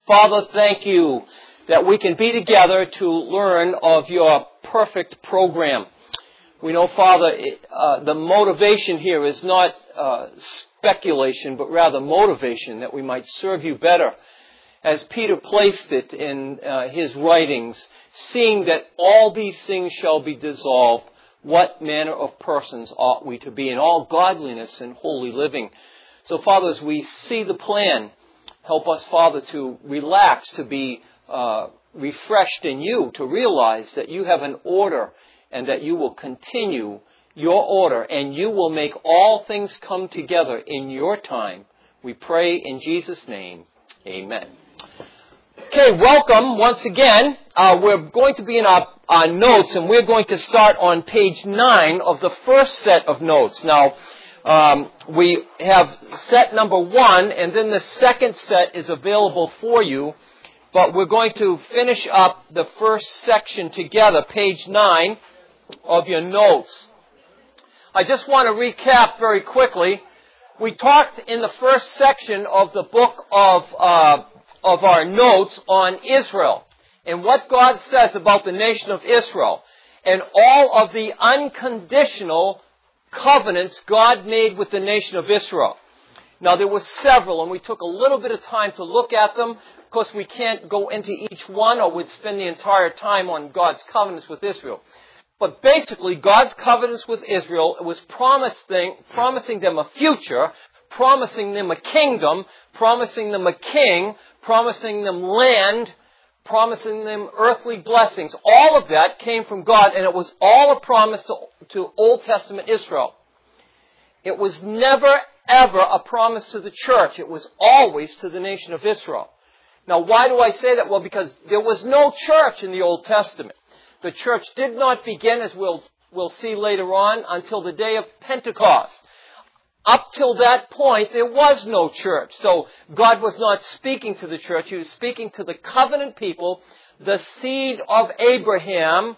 Father, thank you that we can be together to learn of your perfect program. We know, Father, the motivation here is not speculation, but rather motivation, that we might serve you better. As Peter placed it in his writings, seeing that all these things shall be dissolved, what manner of persons ought we to be in all godliness and holy living? So, Father, as we see the plan, help us, Father, to relax, to be refreshed in you, to realize that you have an order and that you will continue your order and you will make all things come together in your time. We pray in Jesus' name. Amen. Okay, welcome once again. We're going to be in our notes, and we're going to start on page 9 of the first set of notes. Now, we have set number 1, and then the second set is available for you. But we're going to finish up the first section together, page 9 of your notes. I just want to recap very quickly. We talked in the first section of the book of our notes on Israel and what God says about the nation of Israel and all of the unconditional covenants God made with the nation of Israel. Now, there were several, and we took a little bit of time to look at them. Of course, we can't go into each one, or we'd spend the entire time on God's covenants with Israel. But basically, God's covenants with Israel was promising them a future, promising them a kingdom, promising them a king, promising them land, promising them earthly blessings. All of that came from God, and it was all a promise to Old Testament Israel. It was never, ever a promise to the church. It was always to the nation of Israel. Now, why do I say that? Well, because there was no church in the Old Testament. The church did not begin, as we'll see later on, until the day of Pentecost. Up till that point, there was no church. So God was not speaking to the church. He was speaking to the covenant people, the seed of Abraham,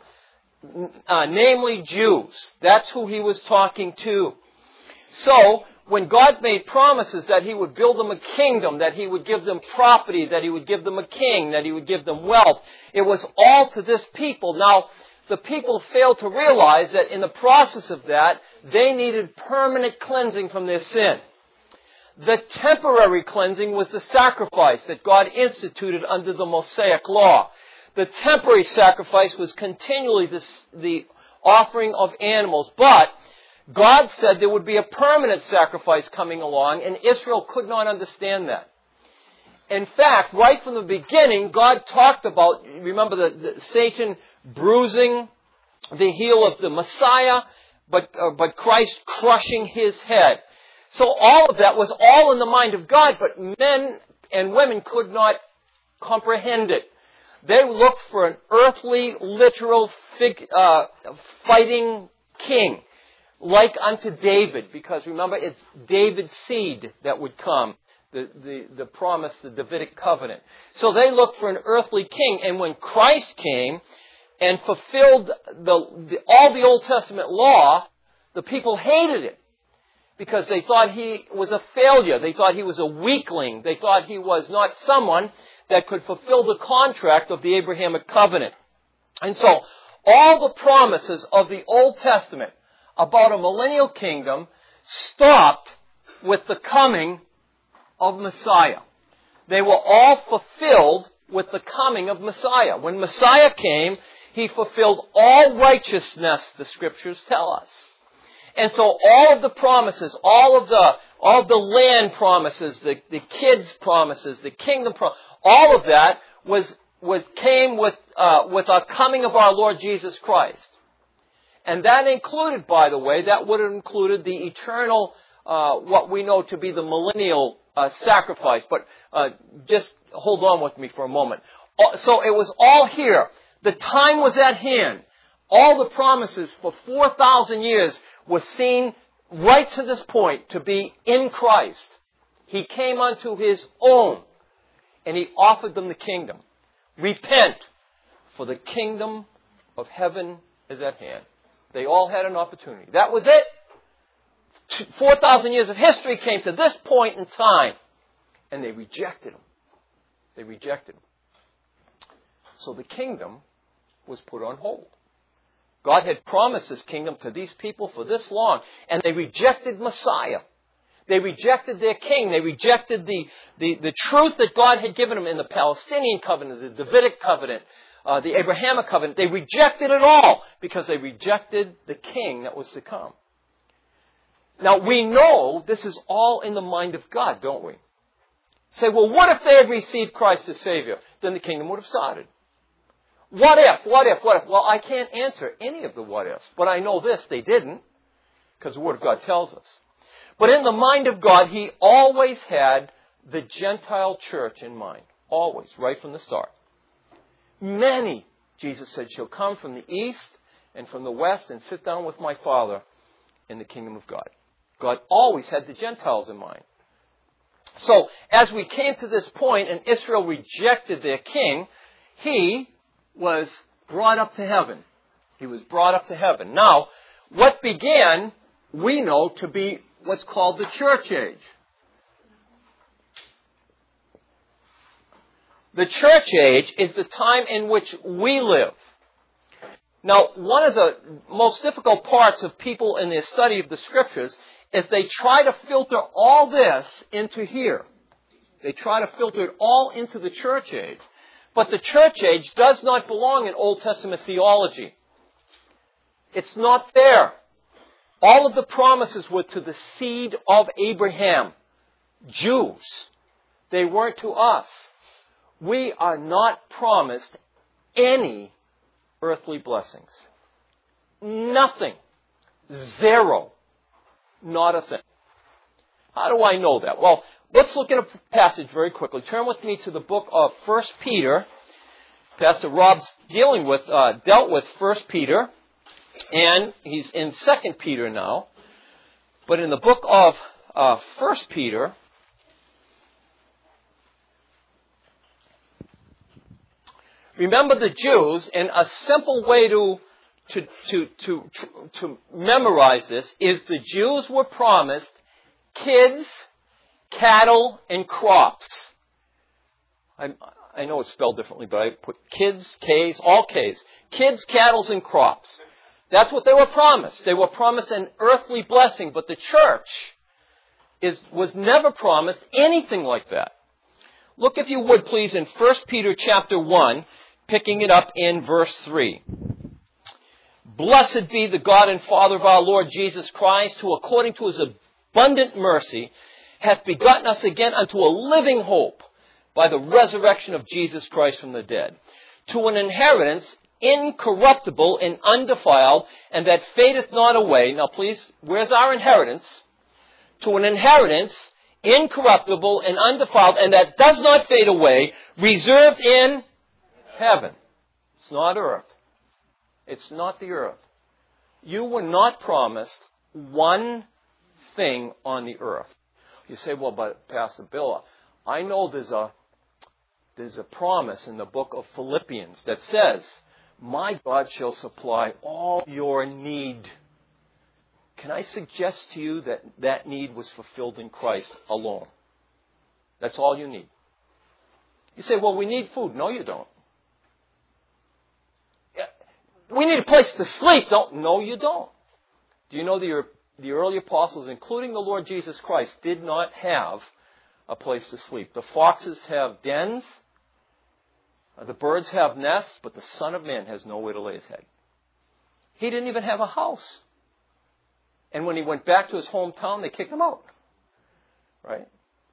namely Jews. That's who he was talking to. So, when God made promises that he would build them a kingdom, that he would give them property, that he would give them a king, that he would give them wealth, it was all to this people. Now, the people failed to realize that in the process of that, they needed permanent cleansing from their sin. The temporary cleansing was the sacrifice that God instituted under the Mosaic law. The temporary sacrifice was continually the offering of animals, but God said there would be a permanent sacrifice coming along, and Israel could not understand that. In fact, right from the beginning, God talked about, remember the Satan bruising the heel of the Messiah, but Christ crushing his head. So all of that was all in the mind of God, but men and women could not comprehend it. They looked for an earthly, literal fighting king, like unto David, because remember, it's David's seed that would come, the promise, the Davidic covenant. So they looked for an earthly king, and when Christ came and fulfilled all the Old Testament law, the people hated it because they thought he was a failure. They thought he was a weakling. They thought he was not someone that could fulfill the contract of the Abrahamic covenant. And so all the promises of the Old Testament about a millennial kingdom stopped with the coming of Messiah. They were all fulfilled with the coming of Messiah. When Messiah came, he fulfilled all righteousness, the Scriptures tell us. And so all of the promises, all of the land promises, the kids' promises, the kingdom promises, all of that came with our coming of our Lord Jesus Christ. And that included, by the way, that would have included the eternal, what we know to be the millennial sacrifice. But just hold on with me for a moment. So it was all here. The time was at hand. All the promises for 4,000 years were seen right to this point to be in Christ. He came unto his own, and he offered them the kingdom. Repent, for the kingdom of heaven is at hand. They all had an opportunity. That was it. 4,000 years of history came to this point in time, and they rejected him. They rejected him. So the kingdom was put on hold. God had promised His kingdom to these people for this long, and they rejected Messiah. They rejected their king. They rejected the truth that God had given them in the Palestinian covenant, the Davidic covenant, the Abrahamic covenant. They rejected it all because they rejected the king that was to come. Now, we know this is all in the mind of God, don't we? Say, well, what if they had received Christ as Savior? Then the kingdom would have started. What if? Well, I can't answer any of the what ifs, but I know this, they didn't, because the Word of God tells us. But in the mind of God, He always had the Gentile church in mind. Always, right from the start. Many, Jesus said, shall come from the east and from the west and sit down with my Father in the kingdom of God. God always had the Gentiles in mind. So, as we came to this point and Israel rejected their king, he was brought up to heaven. He was brought up to heaven. Now, what began, we know, to be what's called the church age. The church age is the time in which we live. Now, one of the most difficult parts of people in their study of the Scriptures is they try to filter all this into here. They try to filter it all into the church age. But the church age does not belong in Old Testament theology. It's not there. All of the promises were to the seed of Abraham, Jews. They weren't to us. We are not promised any earthly blessings. Nothing. Zero. Not a thing. How do I know that? Well, let's look at a passage very quickly. Turn with me to the book of 1 Peter. Pastor Rob's dealt with 1 Peter, and he's in 2 Peter now. But in the book of 1 Peter, remember the Jews, and a simple way to memorize this is the Jews were promised kids, cattle, and crops. I know it's spelled differently, but I put kids, K's, all K's. Kids, cattle, and crops. That's what they were promised. They were promised an earthly blessing, but the church was never promised anything like that. Look, if you would, please, in 1 Peter chapter 1, picking it up in verse 3. Blessed be the God and Father of our Lord Jesus Christ, who according to His abundant mercy hath begotten us again unto a living hope by the resurrection of Jesus Christ from the dead, to an inheritance incorruptible and undefiled, and that fadeth not away. Now please, where's our inheritance? To an inheritance incorruptible and undefiled, and that does not fade away, reserved in heaven. It's not earth. It's not the earth. You were not promised one thing on the earth. You say, well, but Pastor Bill, I know there's a promise in the book of Philippians that says, my God shall supply all your need. Can I suggest to you that that need was fulfilled in Christ alone? That's all you need. You say, well, we need food. No, you don't. We need a place to sleep. No, you don't. Do you know the early apostles, including the Lord Jesus Christ, did not have a place to sleep? The foxes have dens. The birds have nests, but the Son of Man has nowhere to lay his head. He didn't even have a house. And when he went back to his hometown, they kicked him out. Right?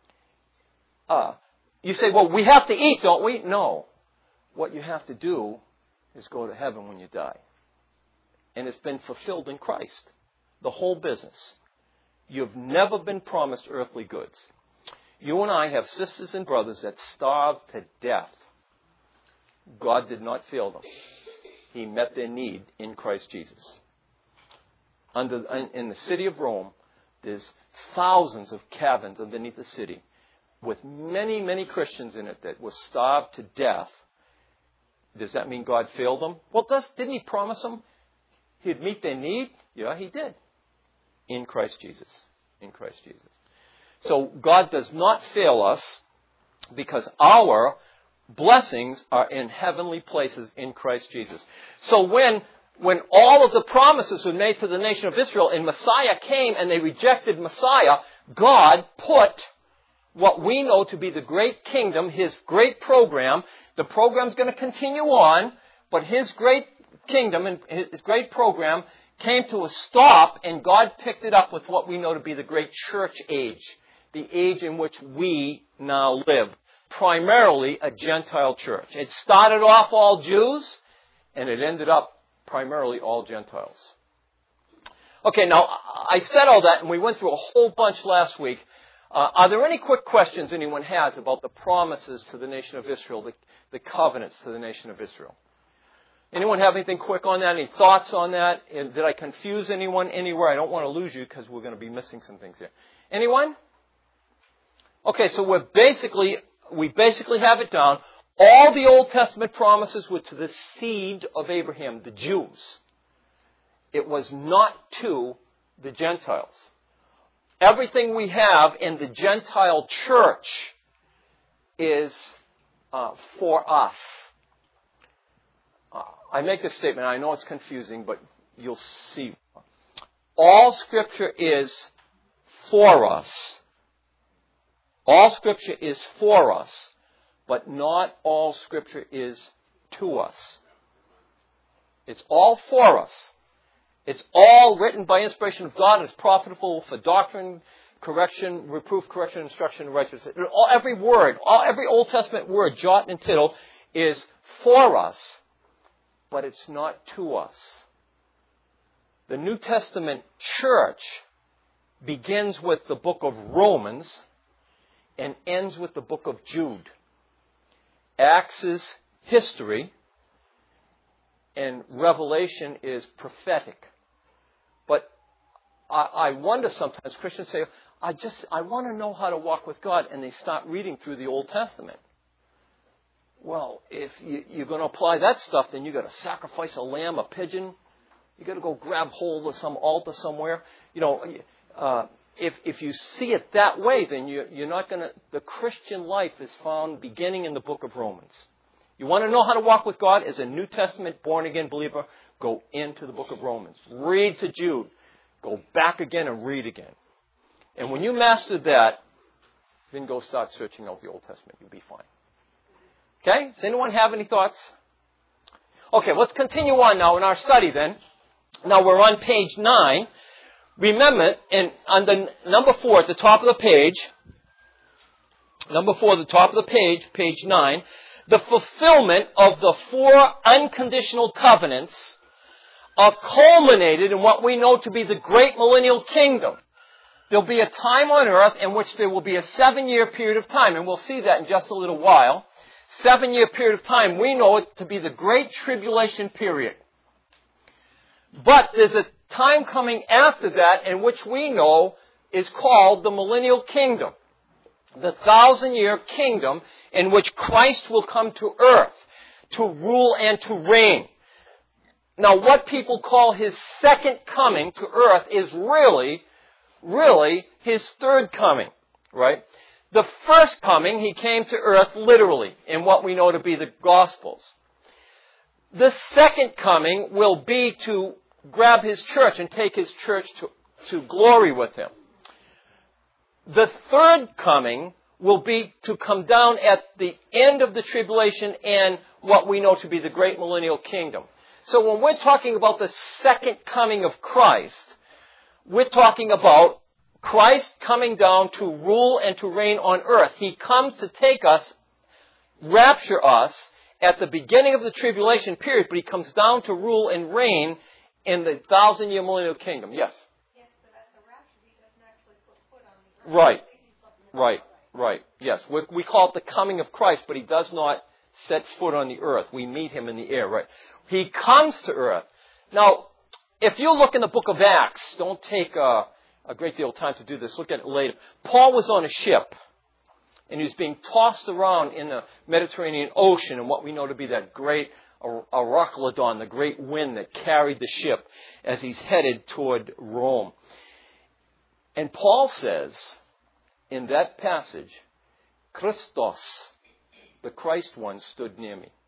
You say, well, we have to eat, don't we? No. What you have to do is go to heaven when you die. And it's been fulfilled in Christ. The whole business. You've never been promised earthly goods. You and I have sisters and brothers that starved to death. God did not fail them. He met their need in Christ Jesus. In the city of Rome, there's thousands of cabins underneath the city with many, many Christians in it that were starved to death. Does that mean God failed them? Well, didn't He promise them He'd meet their need? Yeah, He did. In Christ Jesus. In Christ Jesus. So God does not fail us because our blessings are in heavenly places in Christ Jesus. So when all of the promises were made to the nation of Israel and Messiah came and they rejected Messiah, God put what we know to be the great kingdom, His great program. The program's going to continue on, but His great kingdom and His great program came to a stop, and God picked it up with what we know to be the great church age, the age in which we now live, primarily a Gentile church. It started off all Jews, and it ended up primarily all Gentiles. Okay, now, I said all that, and we went through a whole bunch last week. Are there any quick questions anyone has about the promises to the nation of Israel, the covenants to the nation of Israel? Anyone have anything quick on that? Any thoughts on that? And did I confuse anyone anywhere? I don't want to lose you because we're going to be missing some things here. Anyone? Okay, so we basically have it down. All the Old Testament promises were to the seed of Abraham, the Jews. It was not to the Gentiles. Everything we have in the Gentile church is for us. I make this statement, I know it's confusing, but you'll see. All Scripture is for us. All Scripture is for us, but not all Scripture is to us. It's all for us. It's all written by inspiration of God and is profitable for doctrine, correction, reproof, correction, instruction, and righteousness. Every word, every Old Testament word, jot and tittle, is for us, but it's not to us. The New Testament church begins with the book of Romans and ends with the book of Jude. Acts is history, and Revelation is prophetic. But I wonder sometimes, Christians say, I want to know how to walk with God, and they start reading through the Old Testament. Well, if you're going to apply that stuff, then you've got to sacrifice a lamb, a pigeon. You've got to go grab hold of some altar somewhere. You know, if you see it that way, then you're not going to... The Christian life is found beginning in the book of Romans. You want to know how to walk with God as a New Testament born-again believer, go into the book of Romans. Read to Jude. Go back again and read again. And when you master that, then go start searching out the Old Testament. You'll be fine. Okay? Does anyone have any thoughts? Okay, let's continue on now in our study then. Now we're on page 9. Remember, on the number 4 at the top of the page, page 9, the fulfillment of the 4 unconditional covenants are culminated in what we know to be the great millennial kingdom. There'll be a time on earth in which there will be a 7-year period of time, and we'll see that in just a little while. 7-year period of time, we know it to be the Great Tribulation period. But there's a time coming after that in which we know is called the Millennial Kingdom. The 1,000-year kingdom in which Christ will come to earth to rule and to reign. Now, what people call His second coming to earth is really His third coming, right? The first coming, He came to earth literally in what we know to be the Gospels. The second coming will be to grab His church and take His church to glory with Him. The third coming will be to come down at the end of the tribulation and what we know to be the great millennial kingdom. So when we're talking about the second coming of Christ, we're talking about Christ coming down to rule and to reign on earth. He comes to take us, rapture us, at the beginning of the tribulation period, but He comes down to rule and reign in the 1,000-year millennial kingdom. Yes? Yes, but at the rapture, He doesn't actually put foot on the earth. Right. Yes, we call it the coming of Christ, but He does not set foot on the earth. We meet Him in the air, right? He comes to earth. Now, if you look in the book of Acts, don't take a great deal of time to do this. Look at it later. Paul was on a ship, and he was being tossed around in the Mediterranean Ocean in what we know to be that great Arachilodon, the great wind that carried the ship as he's headed toward Rome. And Paul says in that passage, Christos the Christ one stood near me.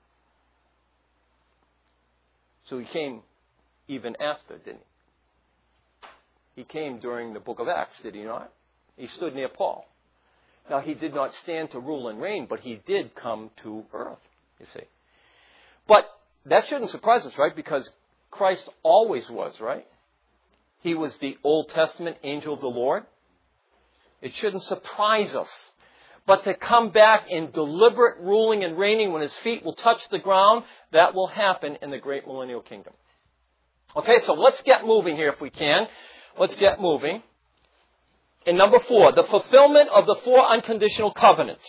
So he came even after, didn't he? He came during the book of Acts, did he not? He stood near Paul. Now, he did not stand to rule and reign, but he did come to earth, you see. But that shouldn't surprise us, right? Because Christ always was, right? He was the Old Testament angel of the Lord. It shouldn't surprise us. But to come back in deliberate ruling and reigning when his feet will touch the ground, that will happen in the great millennial kingdom. Okay, so let's get moving here if we can. Let's get moving. In number 4, the fulfillment of the 4 unconditional covenants.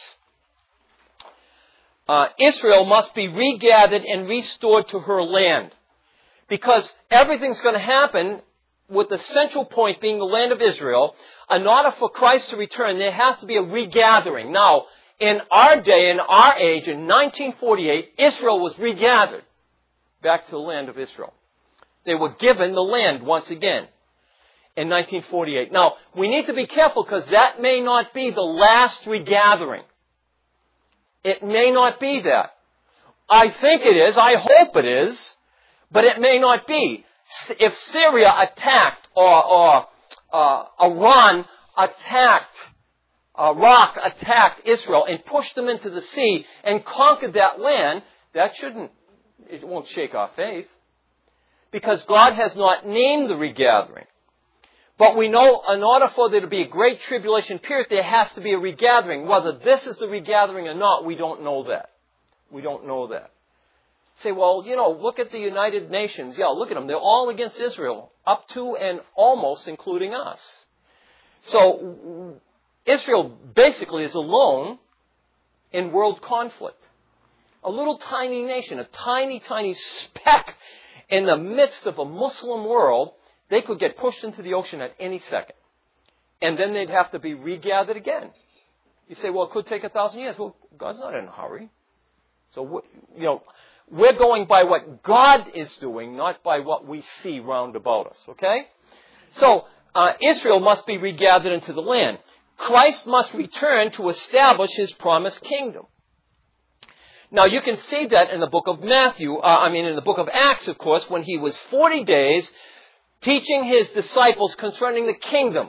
Israel must be regathered and restored to her land. Because everything's going to happen with the central point being the land of Israel. In order for Christ to return, there has to be a regathering. Now, in our day, in our age, in 1948, Israel was regathered back to the land of Israel. They were given the land once again in 1948. Now, we need to be careful because that may not be the last regathering. It may not be that. I think it is. I hope it is. But it may not be. If Syria attacked or Iran attacked, Iraq attacked Israel and pushed them into the sea and conquered that land, it won't shake our faith. Because God has not named the regathering. But we know in order for there to be a great tribulation period, there has to be a regathering. Whether this is the regathering or not, we don't know that. We don't know that. Say, well, look at the United Nations. Yeah, look at them. They're all against Israel, up to and almost including us. So Israel basically is alone in world conflict. A little tiny nation, a tiny, tiny speck in the midst of a Muslim world. They could get pushed into the ocean at any second. And then they'd have to be regathered again. You say, well, it could take 1,000 years. Well, God's not in a hurry. So, we're going by what God is doing, not by what we see round about us. Okay? So, Israel must be regathered into the land. Christ must return to establish his promised kingdom. Now, you can see that in the book of in the book of Acts, of course, when he was 40 days teaching his disciples concerning the kingdom.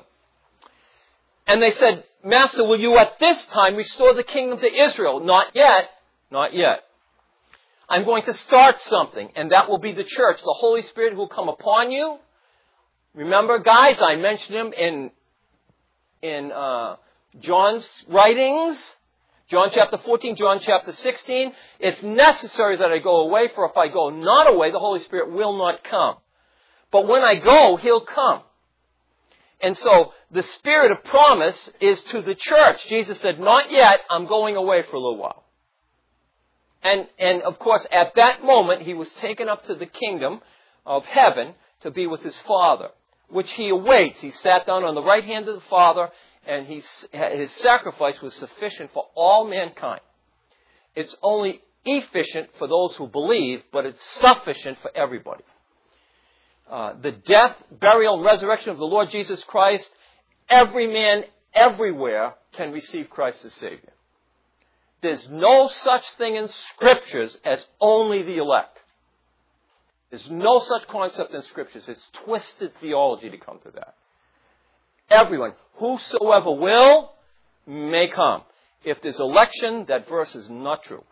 And they said, Master, will you at this time restore the kingdom to Israel? Not yet. Not yet. I'm going to start something, and that will be the church. The Holy Spirit will come upon you. Remember, guys, I mentioned him in John's writings. John chapter 14, John chapter 16. It's necessary that I go away, for if I go not away, the Holy Spirit will not come. But when I go, he'll come. And so the spirit of promise is to the church. Jesus said, not yet, I'm going away for a little while. And of course, at that moment, he was taken up to the kingdom of heaven to be with his Father, which he awaits. He sat down on the right hand of the Father, and his sacrifice was sufficient for all mankind. It's only efficient for those who believe, but it's sufficient for everybody. The death, burial, and resurrection of the Lord Jesus Christ, every man everywhere can receive Christ as Savior. There's no such thing in Scriptures as only the elect. There's no such concept in Scriptures. It's twisted theology to come to that. Everyone, whosoever will, may come. If there's election, that verse is not true.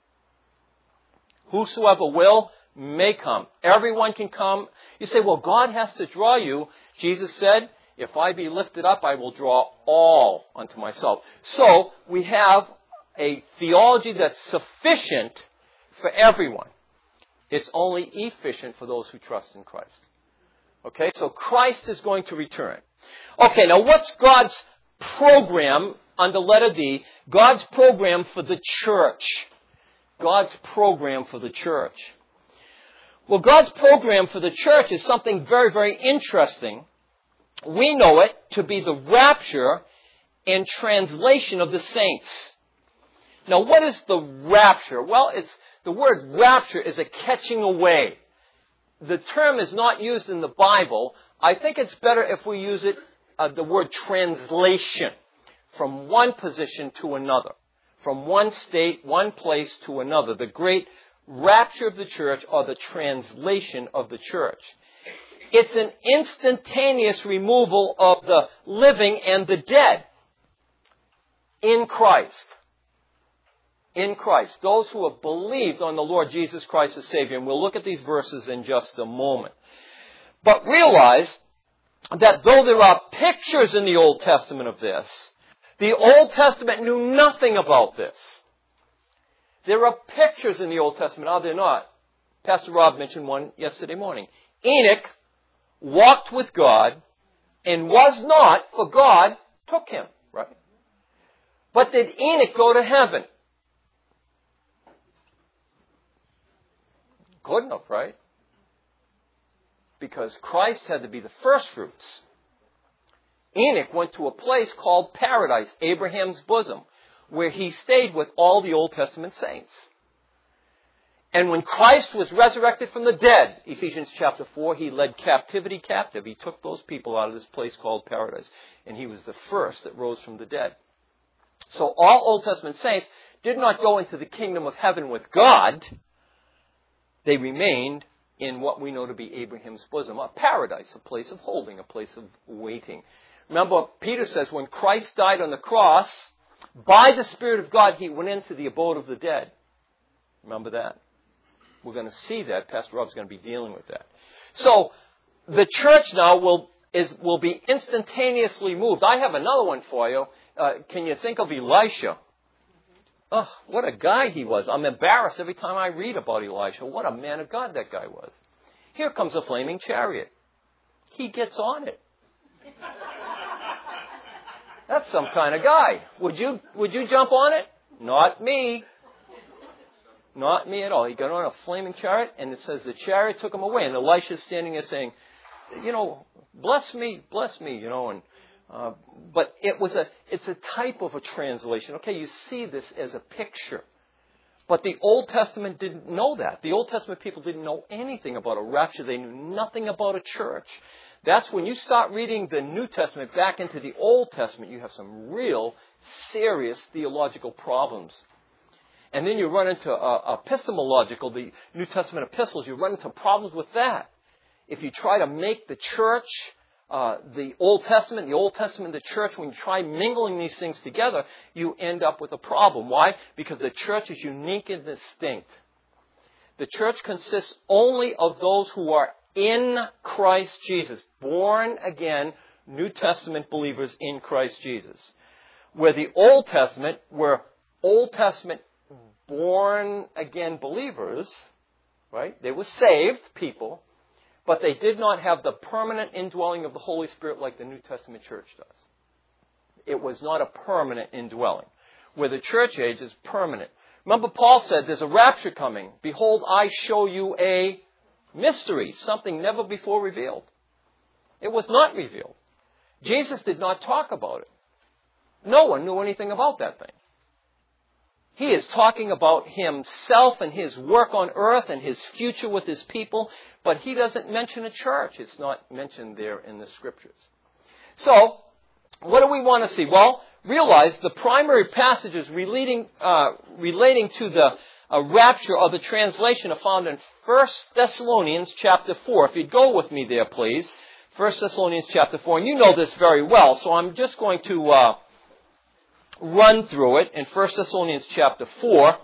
Whosoever will, may come. Everyone can come. You say, well, God has to draw you. Jesus said, if I be lifted up, I will draw all unto myself. So, we have a theology that's sufficient for everyone. It's only efficient for those who trust in Christ. Okay, so Christ is going to return. Okay, now what's God's program under letter D? God's program for the church. God's program for the church. Well, God's program for the church is something very, very interesting. We know it to be the rapture and translation of the saints. Now, what is the rapture? Well, the word rapture is a catching away. The term is not used in the Bible. I think it's better if we use it, the word translation, from one position to another, from one state, one place to another. The great rapture of the church, or the translation of the church. It's an instantaneous removal of the living and the dead in Christ. In Christ. Those who have believed on the Lord Jesus Christ as Savior. And we'll look at these verses in just a moment. But realize that though there are pictures in the Old Testament of this, the Old Testament knew nothing about this. There are pictures in the Old Testament, are there not? Pastor Rob mentioned one yesterday morning. Enoch walked with God and was not, for God took him, right? But did Enoch go to heaven? Couldn't have, right? Because Christ had to be the first fruits. Enoch went to a place called paradise, Abraham's bosom, where he stayed with all the Old Testament saints. And when Christ was resurrected from the dead, Ephesians chapter 4, he led captivity captive. He took those people out of this place called paradise. And he was the first that rose from the dead. So all Old Testament saints did not go into the kingdom of heaven with God. They remained in what we know to be Abraham's bosom, a paradise, a place of holding, a place of waiting. Remember, Peter says when Christ died on the cross, by the Spirit of God, he went into the abode of the dead. Remember that? We're going to see that. Pastor Rob's going to be dealing with that. So, the church now will be instantaneously moved. I have another one for you. Can you think of Elisha? Oh, what a guy he was. I'm embarrassed every time I read about Elisha. What a man of God that guy was. Here comes a flaming chariot. He gets on it. That's some kind of guy. Would you jump on it? Not me. Not me at all. He got on a flaming chariot, and it says the chariot took him away. And Elisha's standing there saying, bless me, and but it's a type of a translation. Okay, you see this as a picture. But the Old Testament didn't know that. The Old Testament people didn't know anything about a rapture. They knew nothing about a church. That's when you start reading the New Testament back into the Old Testament, you have some real serious theological problems. And then you run into epistemological, the New Testament epistles, you run into problems with that. If you try to make the church, the Old Testament, the church, when you try mingling these things together, you end up with a problem. Why? Because the church is unique and distinct. The church consists only of those who are in Christ Jesus, born again, New Testament believers in Christ Jesus. Where the Old Testament were Old Testament born again believers, right? They were saved people, but they did not have the permanent indwelling of the Holy Spirit like the New Testament church does. It was not a permanent indwelling. Where the church age is permanent. Remember, Paul said, there's a rapture coming. Behold, I show you a mystery, something never before revealed. It was not revealed. Jesus did not talk about it. No one knew anything about that thing. He is talking about himself and his work on earth and his future with his people, but he doesn't mention a church. It's not mentioned there in the scriptures. So, what do we want to see? Well, realize the primary passages relating to the rapture or the translation are found in 1 Thessalonians chapter 4. If you'd go with me there, please. 1 Thessalonians chapter 4. And you know this very well, so I'm just going to run through it in 1 Thessalonians chapter 4.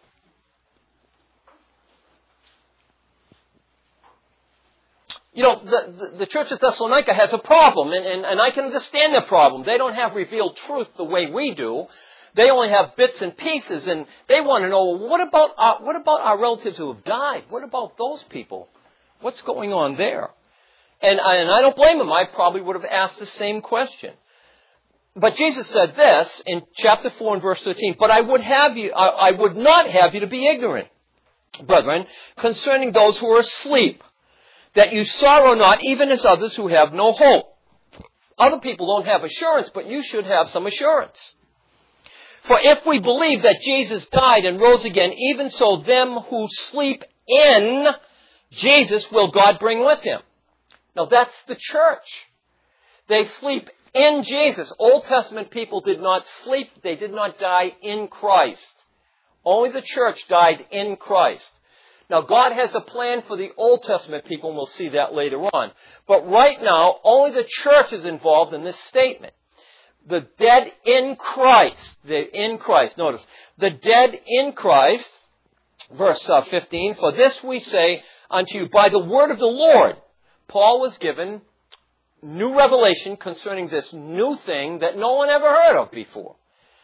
You know, the church of Thessalonica has a problem, and I can understand their problem. They don't have revealed truth the way we do. They only have bits and pieces, and they want to know, what about our relatives who have died? What about those people? What's going on there? And I don't blame them. I probably would have asked the same question. But Jesus said this in chapter 4 and verse 13, but I would not have you to be ignorant, brethren, concerning those who are asleep, that you sorrow not, even as others who have no hope. Other people don't have assurance, but you should have some assurance. For if we believe that Jesus died and rose again, even so them who sleep in Jesus will God bring with him. Now that's the church. They sleep in Jesus. Old Testament people did not sleep. They did not die in Christ. Only the church died in Christ. Now, God has a plan for the Old Testament people, and we'll see that later on. But right now, only the church is involved in this statement. The dead in Christ. In Christ. Notice. The dead in Christ. Verse 15. For this we say unto you by the word of the Lord. Paul was given new revelation concerning this new thing that no one ever heard of before.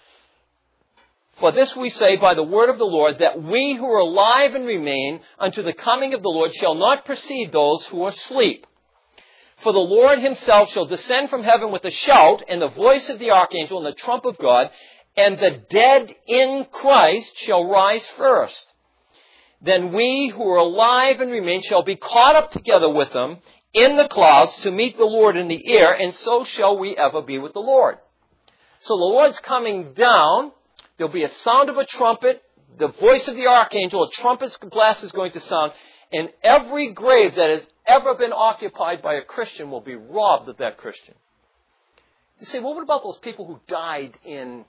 For this we say by the word of the Lord, that we who are alive and remain unto the coming of the Lord shall not precede those who are asleep. For the Lord himself shall descend from heaven with a shout, and the voice of the archangel, and the trump of God, and the dead in Christ shall rise first. Then we who are alive and remain shall be caught up together with them in the clouds to meet the Lord in the air, and so shall we ever be with the Lord. So the Lord's coming down. There'll be a sound of a trumpet, the voice of the archangel, a trumpet's blast is going to sound, and every grave that has ever been occupied by a Christian will be robbed of that Christian. You say, well, what about those people who died in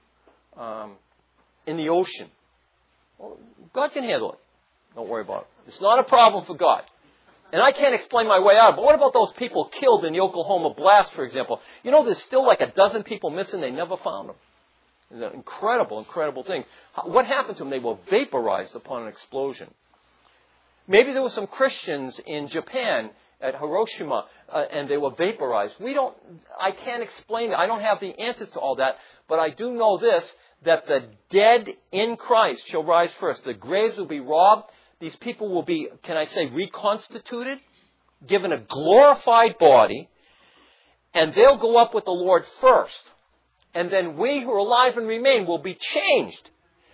the ocean? Well, God can handle it. Don't worry about it. It's not a problem for God. And I can't explain my way out. But what about those people killed in the Oklahoma blast, for example? You know, there's still like a dozen people missing. They never found them. It's an incredible, incredible thing. What happened to them? They were vaporized upon an explosion. Maybe there were some Christians in Japan at Hiroshima, and they were vaporized. I can't explain it. I don't have the answers to all that. But I do know this, that the dead in Christ shall rise first. The graves will be robbed. These people will be, can I say, reconstituted, given a glorified body, and they'll go up with the Lord first. And then we who are alive and remain will be changed.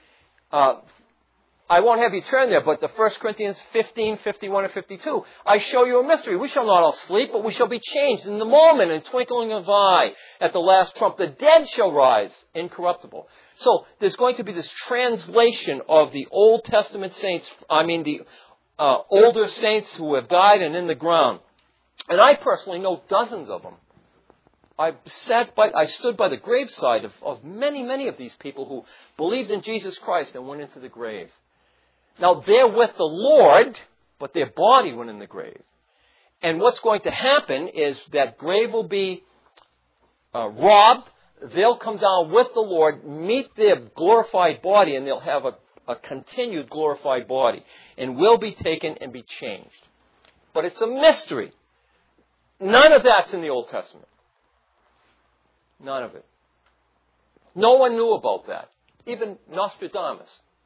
I won't have you turn there, but the 1 Corinthians 15, 51, and 52. I show you a mystery. We shall not all sleep, but we shall be changed in the moment, in twinkling of an eye, at the last trump. The dead shall rise incorruptible. So there's going to be this translation of the Old Testament saints, the older saints who have died and in the ground. And I personally know dozens of them. I stood by the graveside of many, many of these people who believed in Jesus Christ and went into the grave. Now, they're with the Lord, but their body went in the grave. And what's going to happen is that grave will be robbed. They'll come down with the Lord, meet their glorified body, and they'll have a continued glorified body. And will be taken and be changed. But it's a mystery. None of that's in the Old Testament. None of it. No one knew about that. Even Nostradamus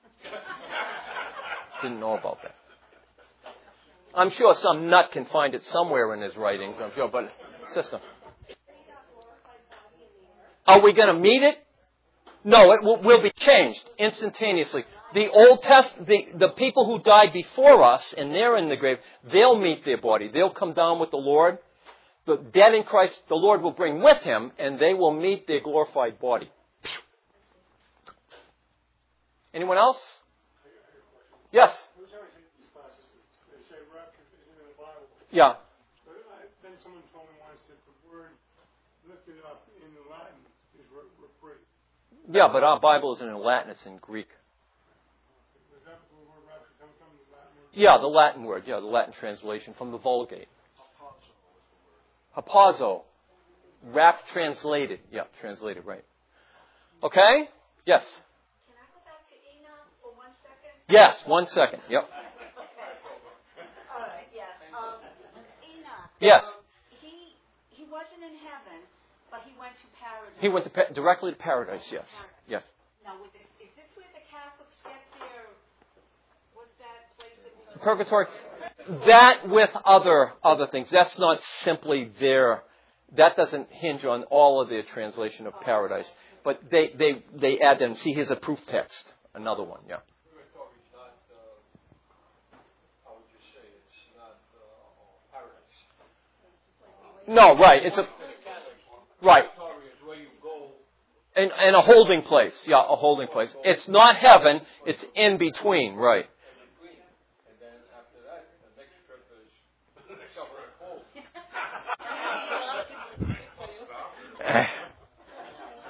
didn't know about that. I'm sure some nut can find it somewhere in his writings, I'm sure, but sister. Are we going to meet it? No, it will be changed instantaneously. The Old Testament, the people who died before us, and they're in the grave, they'll meet their body. They'll come down with the Lord. The dead in Christ, the Lord will bring with him, and they will meet their glorified body. Anyone else? Yes? Yeah. Then someone told me once that the word lifted up in Latin is reprieve. Yeah, but our Bible isn't in Latin, it's in Greek. Is that the word rapture comes from, the Latin word? Yeah, the Latin word, the Latin translation from the Vulgate. Hapazo. Translated. Yeah, translated, right. Okay? Yes? Can I go back to Enoch for 1 second? Yes, 1 second. Yep. All right, yes. Enoch. Yes. He wasn't in heaven, but he went to paradise. He went directly to paradise, yes. Yes. Now, is this where the Catholics get their, what's that place that we... Purgatory. That with other things. That's not simply that doesn't hinge on all of their translation of paradise. But they add them. See, here's a proof text. Another one, yeah. No, right. It's right. And a holding place. Yeah, a holding place. It's not heaven. It's in between, right.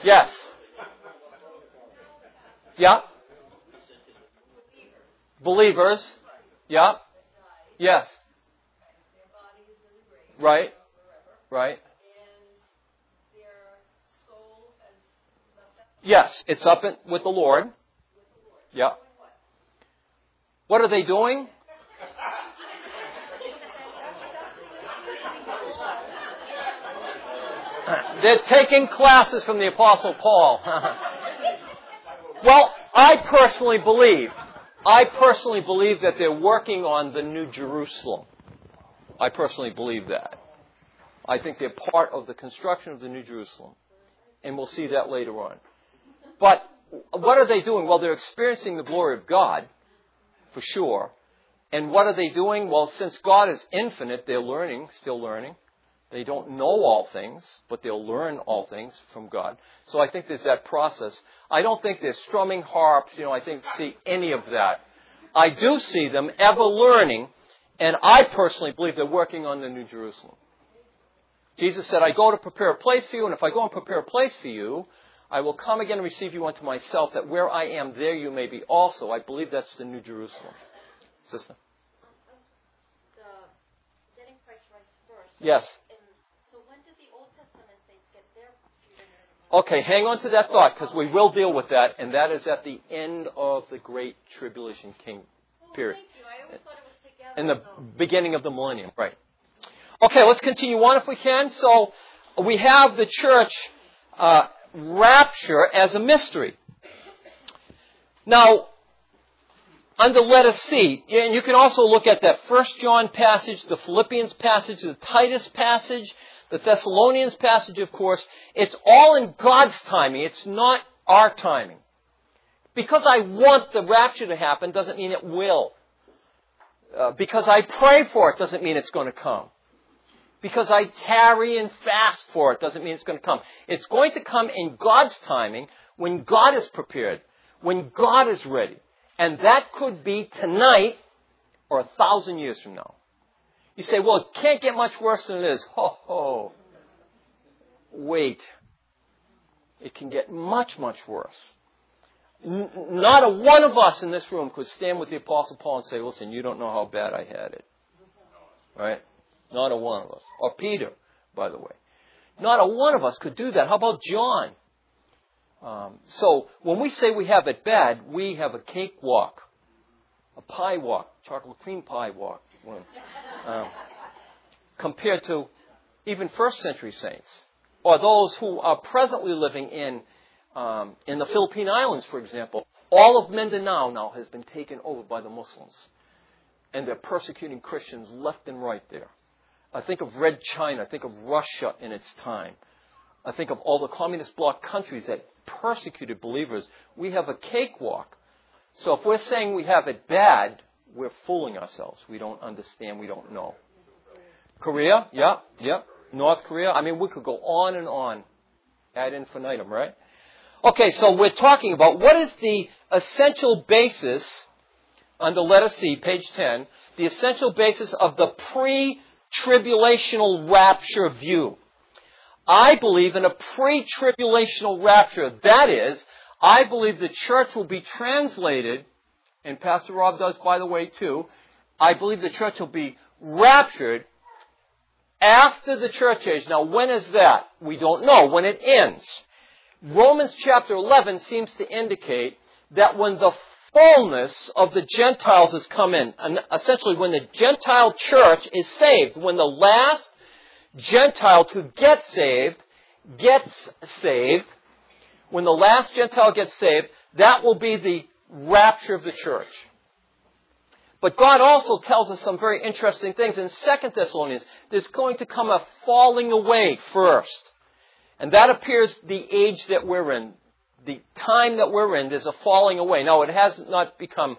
Yes. Yeah. Believers. Yeah. Yes. Right. Right. Yes, it's up with the Lord. Yeah. What are they doing? They're taking classes from the Apostle Paul. Well, I personally believe that they're working on the New Jerusalem. I personally believe that. I think they're part of the construction of the New Jerusalem. And we'll see that later on. But what are they doing? Well, they're experiencing the glory of God, for sure. And what are they doing? Well, since God is infinite, they're learning, still learning. They don't know all things, but they'll learn all things from God. So I think there's that process. I don't think they're strumming harps. I think see any of that. I do see them ever learning, and I personally believe they're working on the New Jerusalem. Jesus said, I go to prepare a place for you, and if I go and prepare a place for you, I will come again and receive you unto myself, that where I am, there you may be also. I believe that's the New Jerusalem. Sister? Getting Christ right first. Yes. So when did the Old Testament saints get their future? Okay, hang on to that thought, because we will deal with that, and that is at the end of the Great Tribulation period. Thank you. I always thought it was together. In the beginning of the millennium, right. Okay, let's continue on if we can. So we have the church rapture as a mystery. Now, under letter C, and you can also look at that 1 John passage, the Philippians passage, the Titus passage, the Thessalonians passage, of course. It's all in God's timing. It's not our timing. Because I want the rapture to happen doesn't mean it will. Because I pray for it doesn't mean it's going to come. Because I tarry and fast for it doesn't mean it's going to come. It's going to come in God's timing when God is prepared, when God is ready. And that could be tonight or 1,000 years from now. You say, well, it can't get much worse than it is. Ho. Wait. It can get much, much worse. Not a one of us in this room could stand with the Apostle Paul and say, listen, you don't know how bad I had it. Right? Not a one of us. Or Peter, by the way. Not a one of us could do that. How about John? So when we say we have it bad, we have a cake walk, a pie walk, chocolate cream pie walk, compared to even first century saints, or those who are presently living in the Philippine Islands, for example. All of Mindanao now has been taken over by the Muslims, and they're persecuting Christians left and right there. I think of Red China. I think of Russia in its time. I think of all the communist bloc countries that persecuted believers. We have a cakewalk. So if we're saying we have it bad, we're fooling ourselves. We don't understand. We don't know. Korea? Yeah. North Korea? I mean, we could go on and on ad infinitum, right? Okay, so we're talking about what is the essential basis, under letter C, page 10, the essential basis of the pre-tribulational rapture view. I believe in a pre-tribulational rapture. That is, I believe the church will be translated, and Pastor Rob does, by the way, too. I believe the church will be raptured after the church age. Now, when is that? We don't know. When it ends. Romans chapter 11 seems to indicate that when the fullness of the Gentiles has come in, and essentially when the Gentile church is saved, when the last Gentile to get saved gets saved, when the last Gentile gets saved, that will be the rapture of the church. But God also tells us some very interesting things. In 2 Thessalonians, there's going to come a falling away first. And that appears the age that we're in, the time that we're in, there's a falling away. Now, it has not become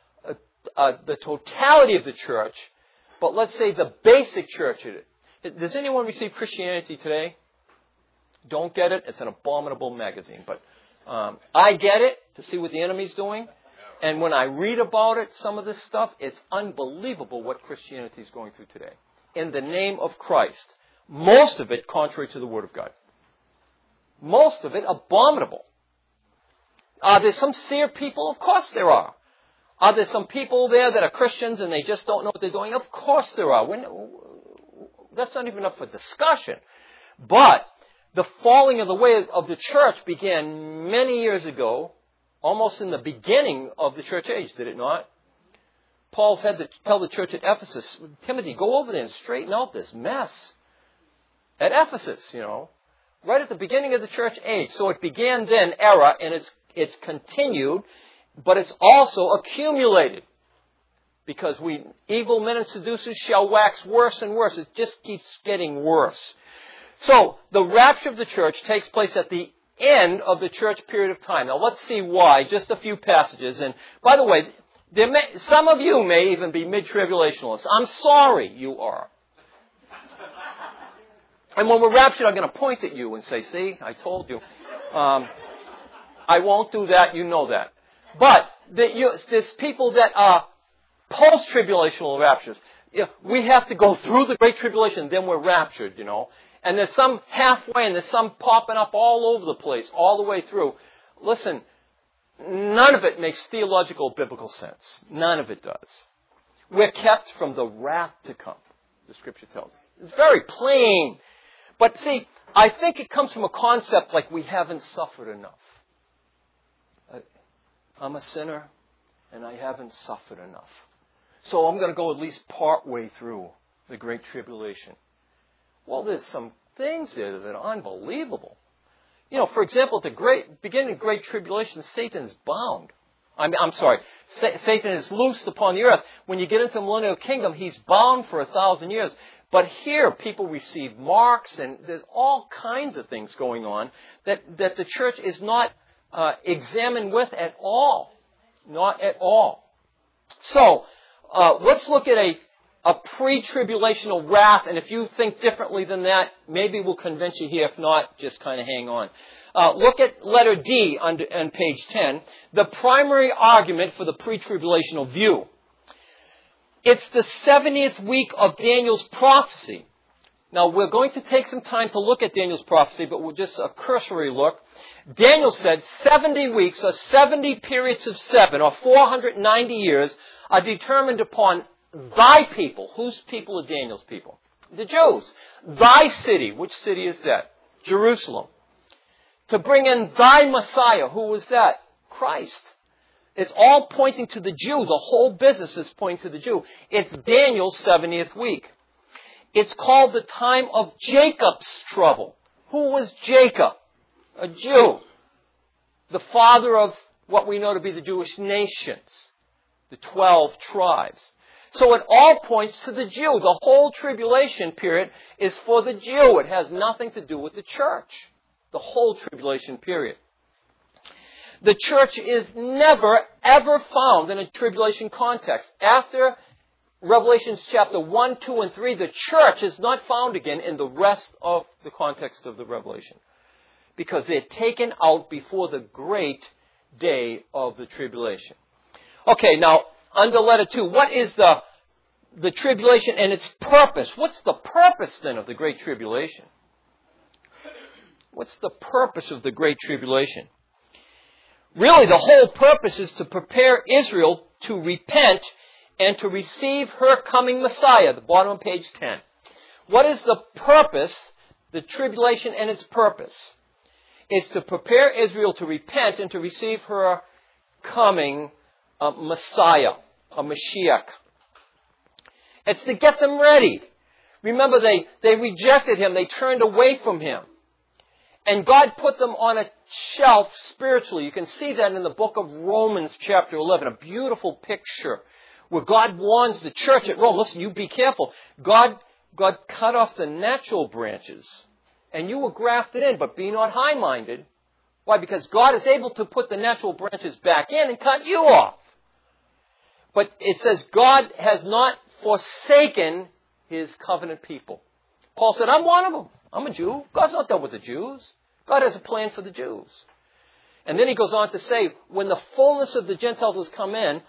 the totality of the church, but let's say the basic church. Does anyone receive Christianity today? Don't get it? It's an abominable magazine. But I get it to see what the enemy's doing. And when I read about it, some of this stuff, it's unbelievable what Christianity is going through today. In the name of Christ. Most of it contrary to the Word of God. Most of it abominable. Are there some seer people? Of course there are. Are there some people there that are Christians and they just don't know what they're doing? Of course there are. That's not even up for discussion. But the falling of the way of the church began many years ago, almost in the beginning of the church age, did it not? Paul's had to tell the church at Ephesus, Timothy, go over there and straighten out this mess. At Ephesus, right at the beginning of the church age. So it began then, error, and it's continued, but it's also accumulated. Because evil men and seducers shall wax worse and worse. It just keeps getting worse. So the rapture of the church takes place at the end of the church period of time. Now let's see why. Just a few passages. And by the way, some of you may even be mid-tribulationists. I'm sorry you are. And when we're raptured, I'm going to point at you and say, see, I told you. I won't do that. You know that. But there's people that are post-tribulational raptures. We have to go through the Great Tribulation, then we're raptured, And there's some halfway, and there's some popping up all over the place, all the way through. Listen, none of it makes theological, biblical sense. None of it does. We're kept from the wrath to come, the Scripture tells us. It's very plain. But see, I think it comes from a concept like we haven't suffered enough. I'm a sinner, and I haven't suffered enough. So I'm going to go at least part way through the Great Tribulation. Well, there's some things there that are unbelievable. For example, at the beginning of the Great Tribulation, Satan's bound. Satan is loosed upon the earth. When you get into the millennial kingdom, he's bound for 1,000 years. But here, people receive marks, and there's all kinds of things going on that the church is not examined with at all. Not at all. So, let's look at a pre-tribulational wrath, and if you think differently than that, maybe we'll convince you here. If not, just kind of hang on. Look at letter D on page 10. The primary argument for the pre-tribulational view. It's the 70th week of Daniel's prophecy. Now, we're going to take some time to look at Daniel's prophecy, but we'll just a cursory look. Daniel said 70 weeks, or 70 periods of 7, or 490 years, are determined upon thy people. Whose people are Daniel's people? The Jews. Thy city. Which city is that? Jerusalem. To bring in thy Messiah. Who was that? Christ. It's all pointing to the Jew. The whole business is pointing to the Jew. It's Daniel's 70th week. It's called the time of Jacob's trouble. Who was Jacob? A Jew. The father of what we know to be the Jewish nations. The 12 tribes. So it all points to the Jew. The whole tribulation period is for the Jew. It has nothing to do with the church. The whole tribulation period. The church is never, ever found in a tribulation context. After Revelation chapter 1, 2, and 3, the church is not found again in the rest of the context of the Revelation. Because they're taken out before the great day of the tribulation. Okay, now, under letter 2, what is the tribulation and its purpose? What's the purpose then of the great tribulation? What's the purpose of the great tribulation? Really, the whole purpose is to prepare Israel to repent and to receive her coming Messiah. The bottom of page 10. What is the purpose, the tribulation and its purpose? Is to prepare Israel to repent and to receive her coming Messiah, a Mashiach. It's to get them ready. Remember, they rejected him. They turned away from him. And God put them on a shelf spiritually. You can see that in the book of Romans chapter 11. A beautiful picture where God warns the church at Rome. Listen, you be careful. God cut off the natural branches. And you were grafted in, but be not high-minded. Why? Because God is able to put the natural branches back in and cut you off. But it says God has not forsaken his covenant people. Paul said, I'm one of them. I'm a Jew. God's not done with the Jews. God has a plan for the Jews. And then he goes on to say, when the fullness of the Gentiles has come in,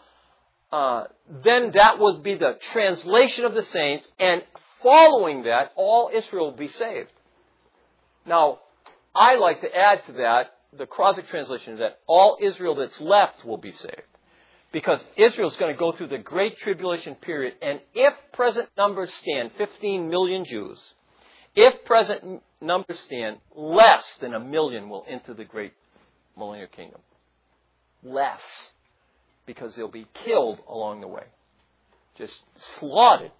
then that would be the translation of the saints, and following that, all Israel will be saved. Now, I like to add to that, the Crozic translation, that all Israel that's left will be saved. Because Israel's going to go through the Great Tribulation period, and if present numbers stand, 15 million Jews, if present numbers stand, less than 1 million will enter the Great Millennial Kingdom. Less. Because they'll be killed along the way. Just slaughtered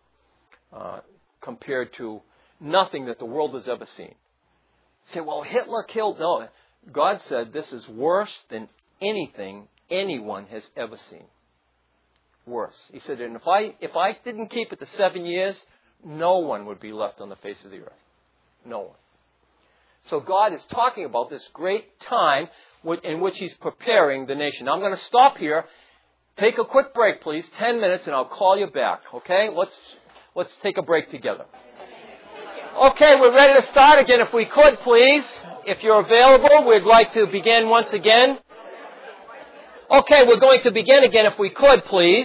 compared to nothing that the world has ever seen. Say, well, Hitler killed. No, God said this is worse than anything anyone has ever seen. Worse. He said, and if I didn't keep it to 7 years, no one would be left on the face of the earth. No one. So God is talking about this great time in which He's preparing the nation. Now I'm going to stop here. Take a quick break, please. 10 minutes, and I'll call you back. Okay? Let's take a break together. Okay, we're ready to start again. If we could, please. If you're available, we'd like to begin once again. Okay, we're going to begin again if we could, please.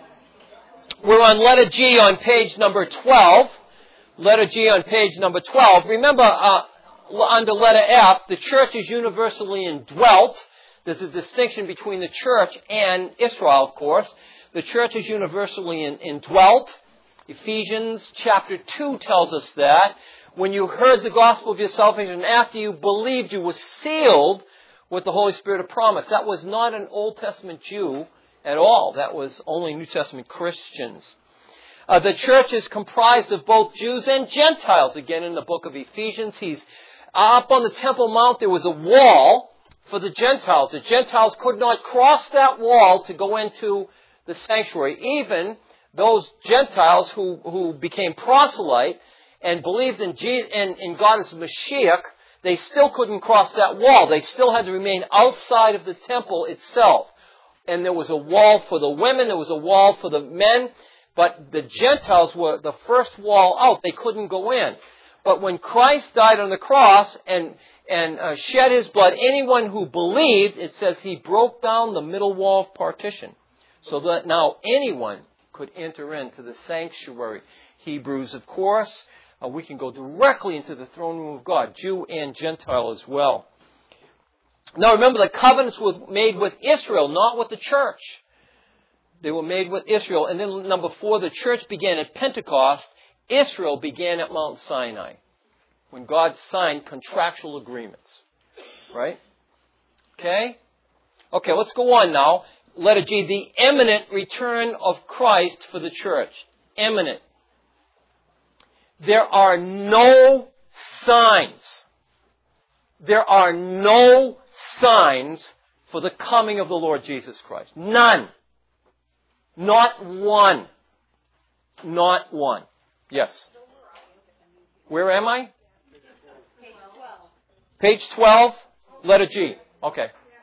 We're on letter G on page number 12. Letter G on page number 12. Remember, under letter F, the church is universally indwelt. There's a distinction between the church and Israel, of course. The church is universally indwelt. Ephesians chapter 2 tells us that. When you heard the gospel of your salvation, after you believed, you were sealed with the Holy Spirit of promise. That was not an Old Testament Jew at all. That was only New Testament Christians. The church is comprised of both Jews and Gentiles. Again, in the book of Ephesians, he's up on the Temple Mount. There was a wall for the Gentiles. The Gentiles could not cross that wall to go into the sanctuary. Even those Gentiles who became proselyte and believed in God as Mashiach, they still couldn't cross that wall. They still had to remain outside of the temple itself. And there was a wall for the women, there was a wall for the men, but the Gentiles were the first wall out. They couldn't go in. But when Christ died on the cross and shed His blood, anyone who believed, it says He broke down the middle wall of partition. So that now anyone could enter into the sanctuary. Hebrews, of course, we can go directly into the throne room of God, Jew and Gentile as well. Now remember, the covenants were made with Israel, not with the church. They were made with Israel. And then number 4, the church began at Pentecost. Israel began at Mount Sinai, when God signed contractual agreements. Right? Okay? Okay, let's go on now. Letter G, the imminent return of Christ for the church. Imminent. There are no signs. There are no signs for the coming of the Lord Jesus Christ. None. Not one. Not one. Yes. Where am I? Page 12. Page 12, letter G. Okay.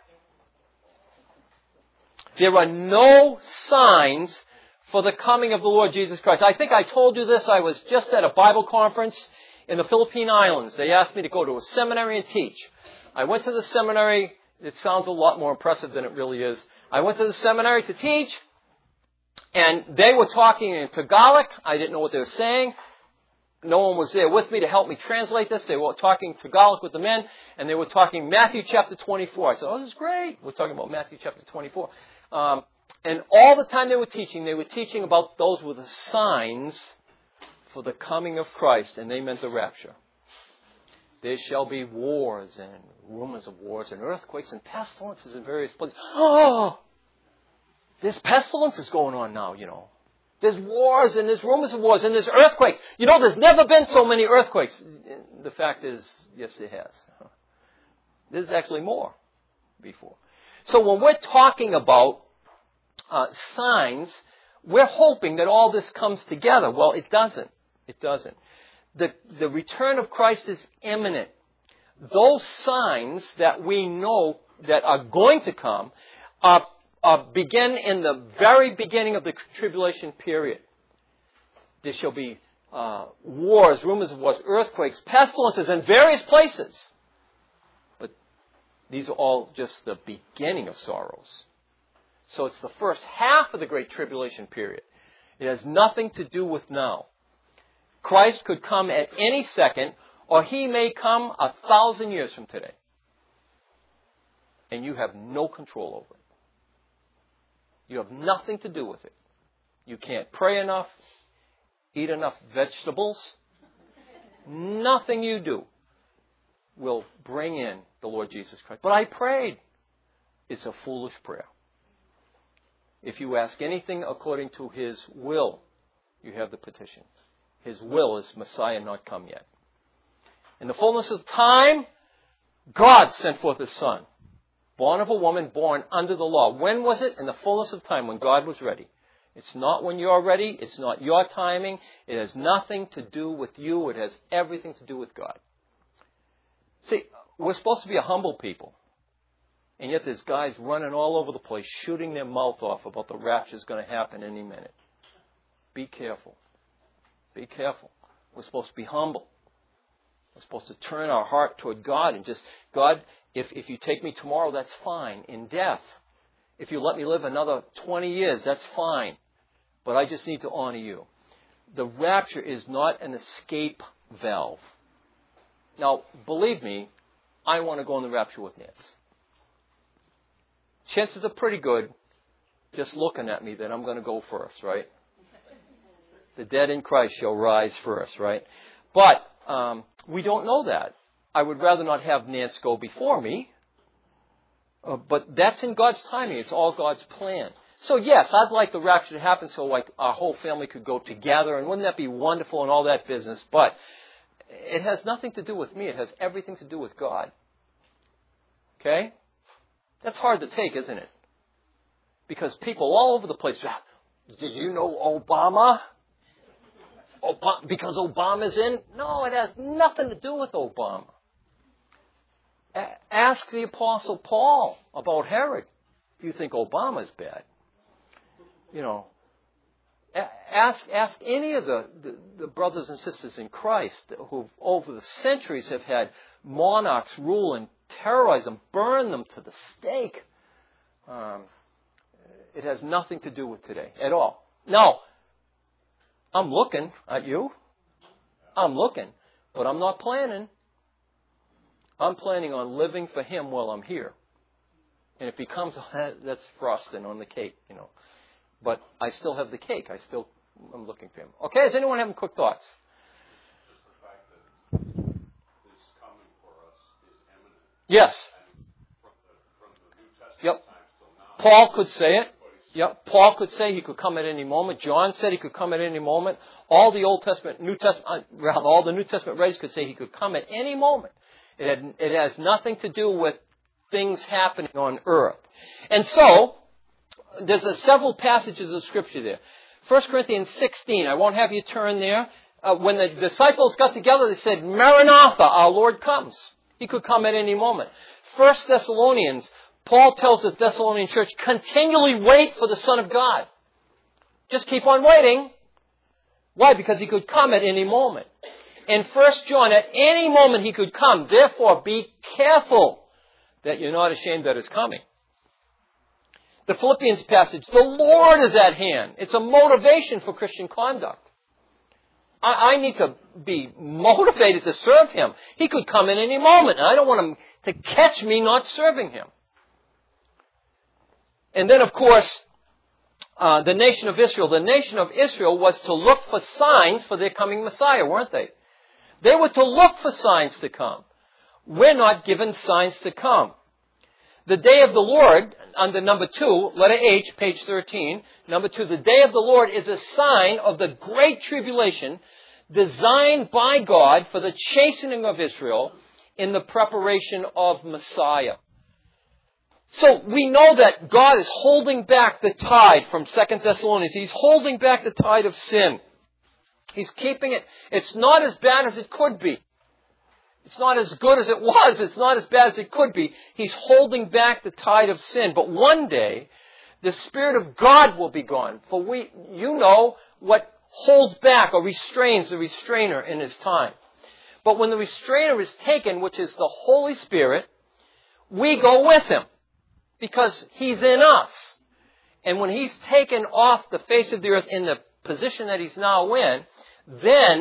There are no signs for the coming of the Lord Jesus Christ. I think I told you this. I was just at a Bible conference in the Philippine Islands. They asked me to go to a seminary and teach. I went to the seminary. It sounds a lot more impressive than it really is. I went to the seminary to teach, and they were talking in Tagalog. I didn't know what they were saying. No one was there with me to help me translate this. They were talking Tagalog with the men, and they were talking Matthew chapter 24. I said, oh, this is great. We're talking about Matthew chapter 24. And all the time they were teaching about those were the signs for the coming of Christ, and they meant the rapture. There shall be wars and rumors of wars and earthquakes and pestilences in various places. Oh! There's pestilences going on now, you know. There's wars and there's rumors of wars and there's earthquakes. You know, there's never been so many earthquakes. The fact is, yes, there has. There's actually more before. So when we're talking about signs, we're hoping that all this comes together. Well, it doesn't. It doesn't. The return of Christ is imminent. Those signs that we know that are going to come begin in the very beginning of the tribulation period. There shall be wars, rumors of wars, earthquakes, pestilences in various places. But these are all just the beginning of sorrows. So it's the first half of the Great Tribulation period. It has nothing to do with now. Christ could come at any second, Or He may come 1,000 years from today. And you have no control over it. You have nothing to do with it. You can't pray enough, eat enough vegetables. Nothing you do will bring in the Lord Jesus Christ. But I prayed. It's a foolish prayer. If you ask anything according to His will, you have the petition. His will is Messiah not come yet. In the fullness of time, God sent forth His Son, born of a woman, born under the law. When was it? In the fullness of time, when God was ready. It's not when you're ready. It's not your timing. It has nothing to do with you. It has everything to do with God. See, we're supposed to be a humble people. And yet there's guys running all over the place, shooting their mouth off about the rapture is going to happen any minute. Be careful. Be careful. We're supposed to be humble. We're supposed to turn our heart toward God and just, God, if you take me tomorrow, that's fine. In death, if you let me live another 20 years, that's fine. But I just need to honor you. The rapture is not an escape valve. Now, believe me, I want to go on the rapture with Nance. Chances are pretty good, just looking at me, that I'm going to go first, right? The dead in Christ shall rise first, right? But we don't know that. I would rather not have Nance go before me. But that's in God's timing. It's all God's plan. So yes, I'd like the rapture to happen so like our whole family could go together. And wouldn't that be wonderful and all that business? But it has nothing to do with me. It has everything to do with God. Okay? That's hard to take, isn't it? Because people all over the place, did you know Obama? Because Obama's in? No, it has nothing to do with Obama. Ask the Apostle Paul about Herod if you think Obama's bad. You know, ask any of the brothers and sisters in Christ who over the centuries have had monarchs rule and terrorize them, burn them to the stake. It has nothing to do with today at all. Now, I'm looking at you. I'm looking, but I'm not planning. I'm planning on living for Him while I'm here. And if He comes, that's frosting on the cake, you know. But I still have the cake. I'm looking for Him. Okay, does anyone have any quick thoughts? Just the fact that His coming for us is imminent. Yes. From the New Testament Yep. times till now. Paul could say it. Yep. Paul could say He could come at any moment. John said He could come at any moment. All the Old Testament, New Testament, all the New Testament writers could say He could come at any moment. It has nothing to do with things happening on earth. And so, there's several passages of Scripture there. 1 Corinthians 16, I won't have you turn there. When the disciples got together, they said, Maranatha, our Lord comes. He could come at any moment. 1 Thessalonians, Paul tells the Thessalonian church, continually wait for the Son of God. Just keep on waiting. Why? Because He could come at any moment. In 1 John, at any moment He could come. Therefore, be careful that you're not ashamed that it's coming. The Philippians passage, the Lord is at hand. It's a motivation for Christian conduct. I need to be motivated to serve Him. He could come in any moment, and I don't want Him to catch me not serving Him. And then, of course, the nation of Israel. The nation of Israel was to look for signs for their coming Messiah, weren't they? They were to look for signs to come. We're not given signs to come. The day of the Lord, under number 2, letter H, page 13, number 2, the day of the Lord is a sign of the great tribulation designed by God for the chastening of Israel in the preparation of Messiah. So we know that God is holding back the tide from 2 Thessalonians. He's holding back the tide of sin. He's keeping it. It's not as bad as it could be. It's not as good as it was. It's not as bad as it could be. He's holding back the tide of sin. But one day, the Spirit of God will be gone. For you know what holds back or restrains the restrainer in His time. But when the restrainer is taken, which is the Holy Spirit, we go with Him. Because He's in us. And when He's taken off the face of the earth in the position that He's now in, then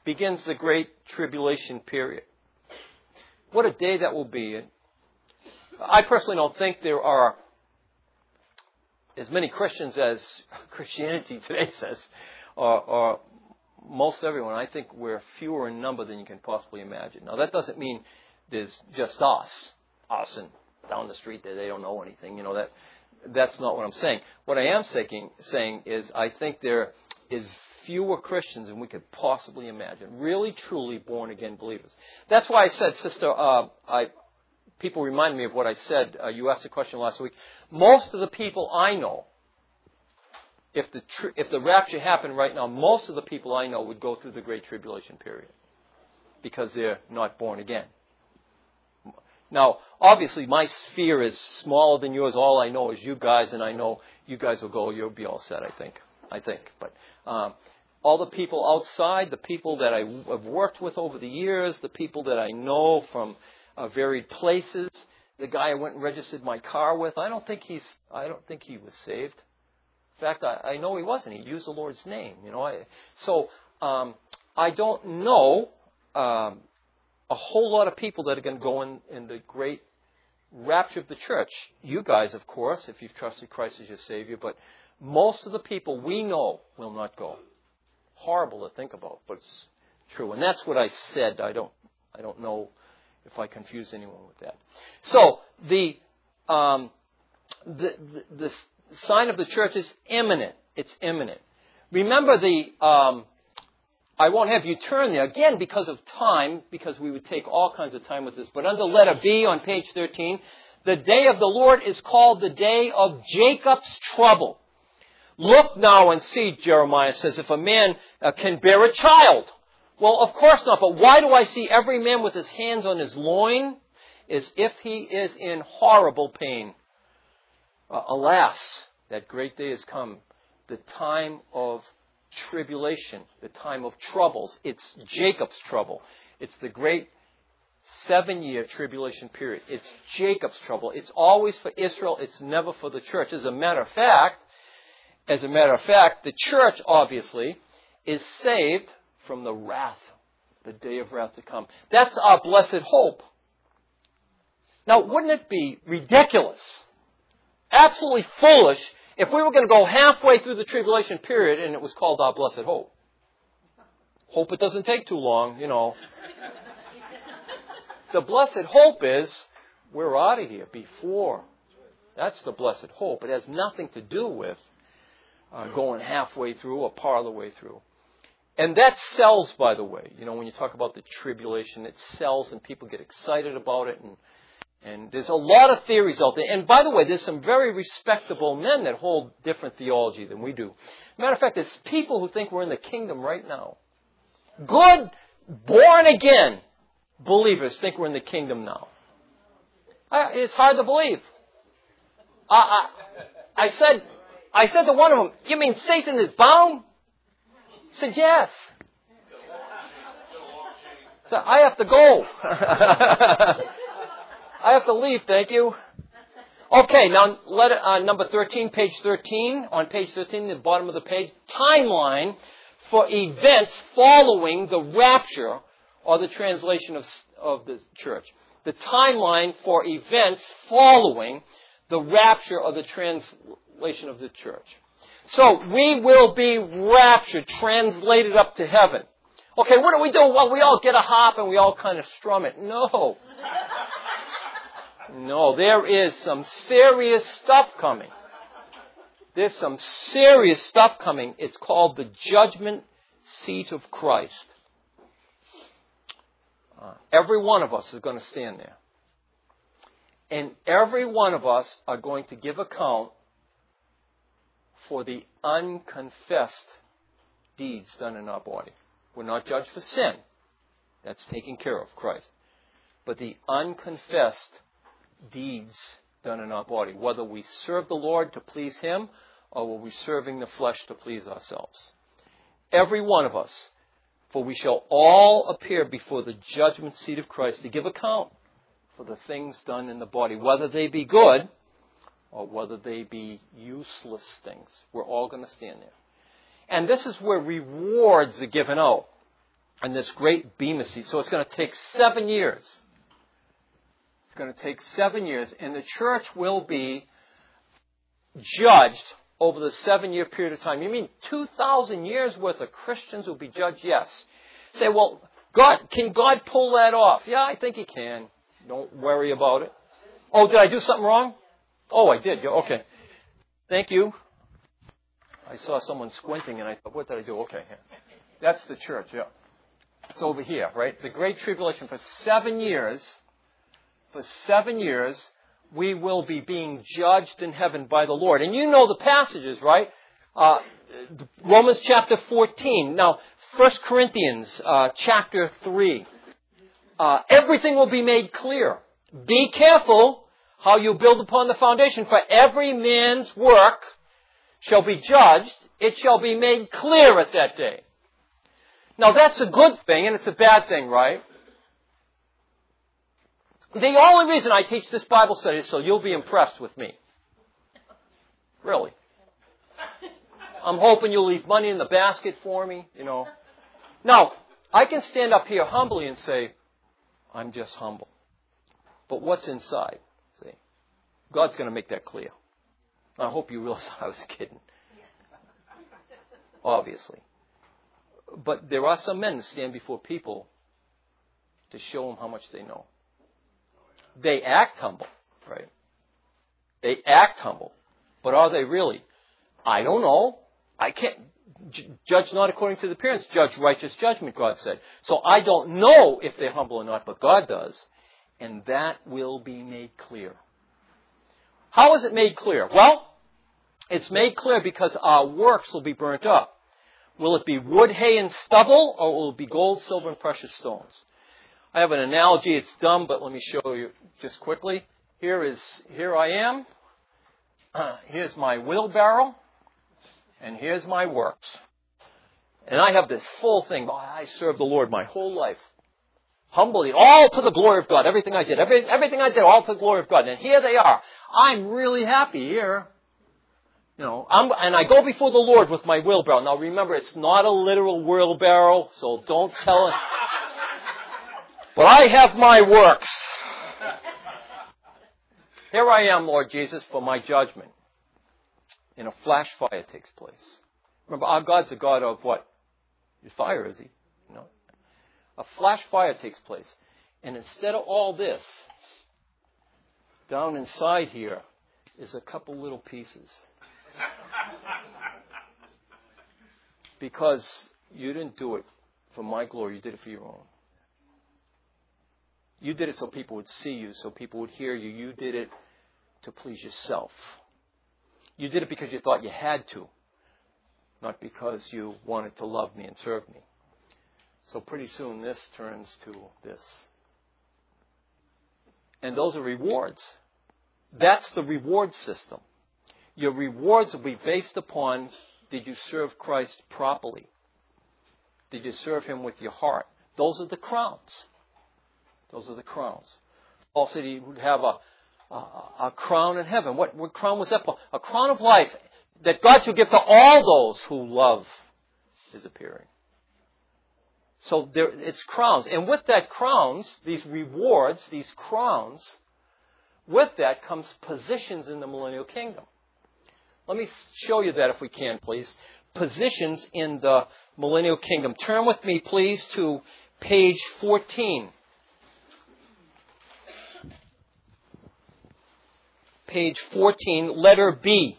begins the Great Tribulation period. What a day that will be. I personally don't think there are as many Christians as Christianity today says, or most everyone. I think we're fewer in number than you can possibly imagine. Now, that doesn't mean there's just us and down the street that they don't know anything. You know, that's not what I'm saying. What I am saying is I think there is fewer Christians than we could possibly imagine, really, truly born-again believers. That's why I said, Sister, people remind me of what I said. You asked a question last week. Most of the people I know, if the rapture happened right now, most of the people I know would go through the Great Tribulation period because they're not born again. Now, obviously, my sphere is smaller than yours. All I know is you guys, and I know you guys will go. You'll be all set, I think. But all the people outside, the people that I have worked with over the years, the people that I know from varied places, the guy I went and registered my car with, I don't think he was saved. In fact, I know he wasn't. He used the Lord's name. You know, I don't know a whole lot of people that are going to go in the great rapture of the church. You guys, of course, if you've trusted Christ as your Savior, but most of the people we know will not go. Horrible to think about, but it's true. And that's what I said. I don't know if I confuse anyone with that. So the sign of the church is imminent. It's imminent. Remember I won't have you turn there again because of time, because we would take all kinds of time with this. But under letter B on page 13, the day of the Lord is called the day of Jacob's trouble. Look now and see, Jeremiah says, if a man can bear a child. Well, of course not. But why do I see every man with his hands on his loin? As if he is in horrible pain. Alas, that great day has come. The time of tribulation, the time of troubles. It's Jacob's trouble. It's the great 7-year tribulation period. It's Jacob's trouble. It's always for Israel. It's never for the church. As a matter of fact, the church, obviously, is saved from the wrath, the day of wrath to come. That's our blessed hope. Now, wouldn't it be ridiculous, absolutely foolish, if we were going to go halfway through the tribulation period and it was called our blessed hope? Hope it doesn't take too long, you know. The blessed hope is we're out of here before. That's the blessed hope. It has nothing to do with going halfway through or part of the way through. And that sells, by the way. You know, when you talk about the tribulation, it sells and people get excited about it. And there's a lot of theories out there. And by the way, there's some very respectable men that hold different theology than we do. Matter of fact, there's people who think we're in the kingdom right now. Good, born-again believers think we're in the kingdom now. It's hard to believe. I said to one of them, you mean Satan is bound? He said, yes. So I have to go. I have to leave, thank you. Okay, now number 13, page 13. On page 13, the bottom of the page, timeline for events following the rapture or the translation of the church. The timeline for events following the rapture or the translation of the church. So we will be raptured, translated up to heaven. Okay, what do we do? Well, we all get a harp and we all kind of strum it. No. No, there is some serious stuff coming. There's some serious stuff coming. It's called the judgment seat of Christ. Every one of us is going to stand there. And every one of us are going to give account for the unconfessed deeds done in our body. We're not judged for sin. That's taken care of, Christ. But the unconfessed deeds done in our body, whether we serve the Lord to please Him or were we serving the flesh to please ourselves. Every one of us, for we shall all appear before the judgment seat of Christ to give account for the things done in the body, whether they be good or whether they be useless things. We're all going to stand there. And this is where rewards are given out. And this great Bema seat. So it's going to take 7 years. It's going to take 7 years. And the church will be judged over the 7-year period of time. You mean 2,000 years worth of Christians will be judged? Yes. Say, well, can God pull that off? Yeah, I think He can. Don't worry about it. Oh, did I do something wrong? Oh, I did. Okay. Thank you. I saw someone squinting and I thought, what did I do? Okay. That's the church, yeah. It's over here, right? The Great Tribulation for 7 years. For 7 years, we will be being judged in heaven by the Lord. And you know the passages, right? Romans chapter 14. Now, 1 Corinthians chapter 3. Everything will be made clear. Be careful how you build upon the foundation, for every man's work shall be judged. It shall be made clear at that day. Now, that's a good thing, and it's a bad thing, right? The only reason I teach this Bible study is so you'll be impressed with me. Really. I'm hoping you'll leave money in the basket for me, you know. Now, I can stand up here humbly and say, I'm just humble. But what's inside? See, God's going to make that clear. I hope you realize I was kidding. Obviously. But there are some men that stand before people to show them how much they know. They act humble, right? They act humble. But are they really? I don't know. I can't judge not according to the appearance. Judge righteous judgment, God said. So I don't know if they're humble or not, but God does. And that will be made clear. How is it made clear? Well, it's made clear because our works will be burnt up. Will it be wood, hay, and stubble, or will it be gold, silver, and precious stones? I have an analogy. It's dumb, but let me show you just quickly. Here I am. Here's my wheelbarrow, and here's my works. And I have this full thing. I served the Lord my whole life. Humbly, all to the glory of God. Everything I did, all to the glory of God. And here they are. I'm really happy here. You know, and I go before the Lord with my wheelbarrow. Now remember, it's not a literal wheelbarrow, so don't tell it. But I have my works. Here I am, Lord Jesus, for my judgment. And a flash fire takes place. Remember, our God's a God of what? Fire, is He? No. A flash fire takes place. And instead of all this, down inside here is a couple little pieces. Because you didn't do it for my glory, you did it for your own. You did it so people would see you, so people would hear you. You did it to please yourself. You did it because you thought you had to, not because you wanted to love me and serve me. So pretty soon this turns to this. And those are rewards. That's the reward system. Your rewards will be based upon, did you serve Christ properly? Did you serve Him with your heart? Those are the crowns. Those are the crowns. Paul said he would have a crown in heaven. What crown was that, Paul? A crown of life that God should give to all those who love His appearing. So it's crowns. And with that crowns, these rewards, these crowns, with that comes positions in the millennial kingdom. Let me show you that if we can, please. Positions in the millennial kingdom. Turn with me, please, to page 14. Page 14, letter B.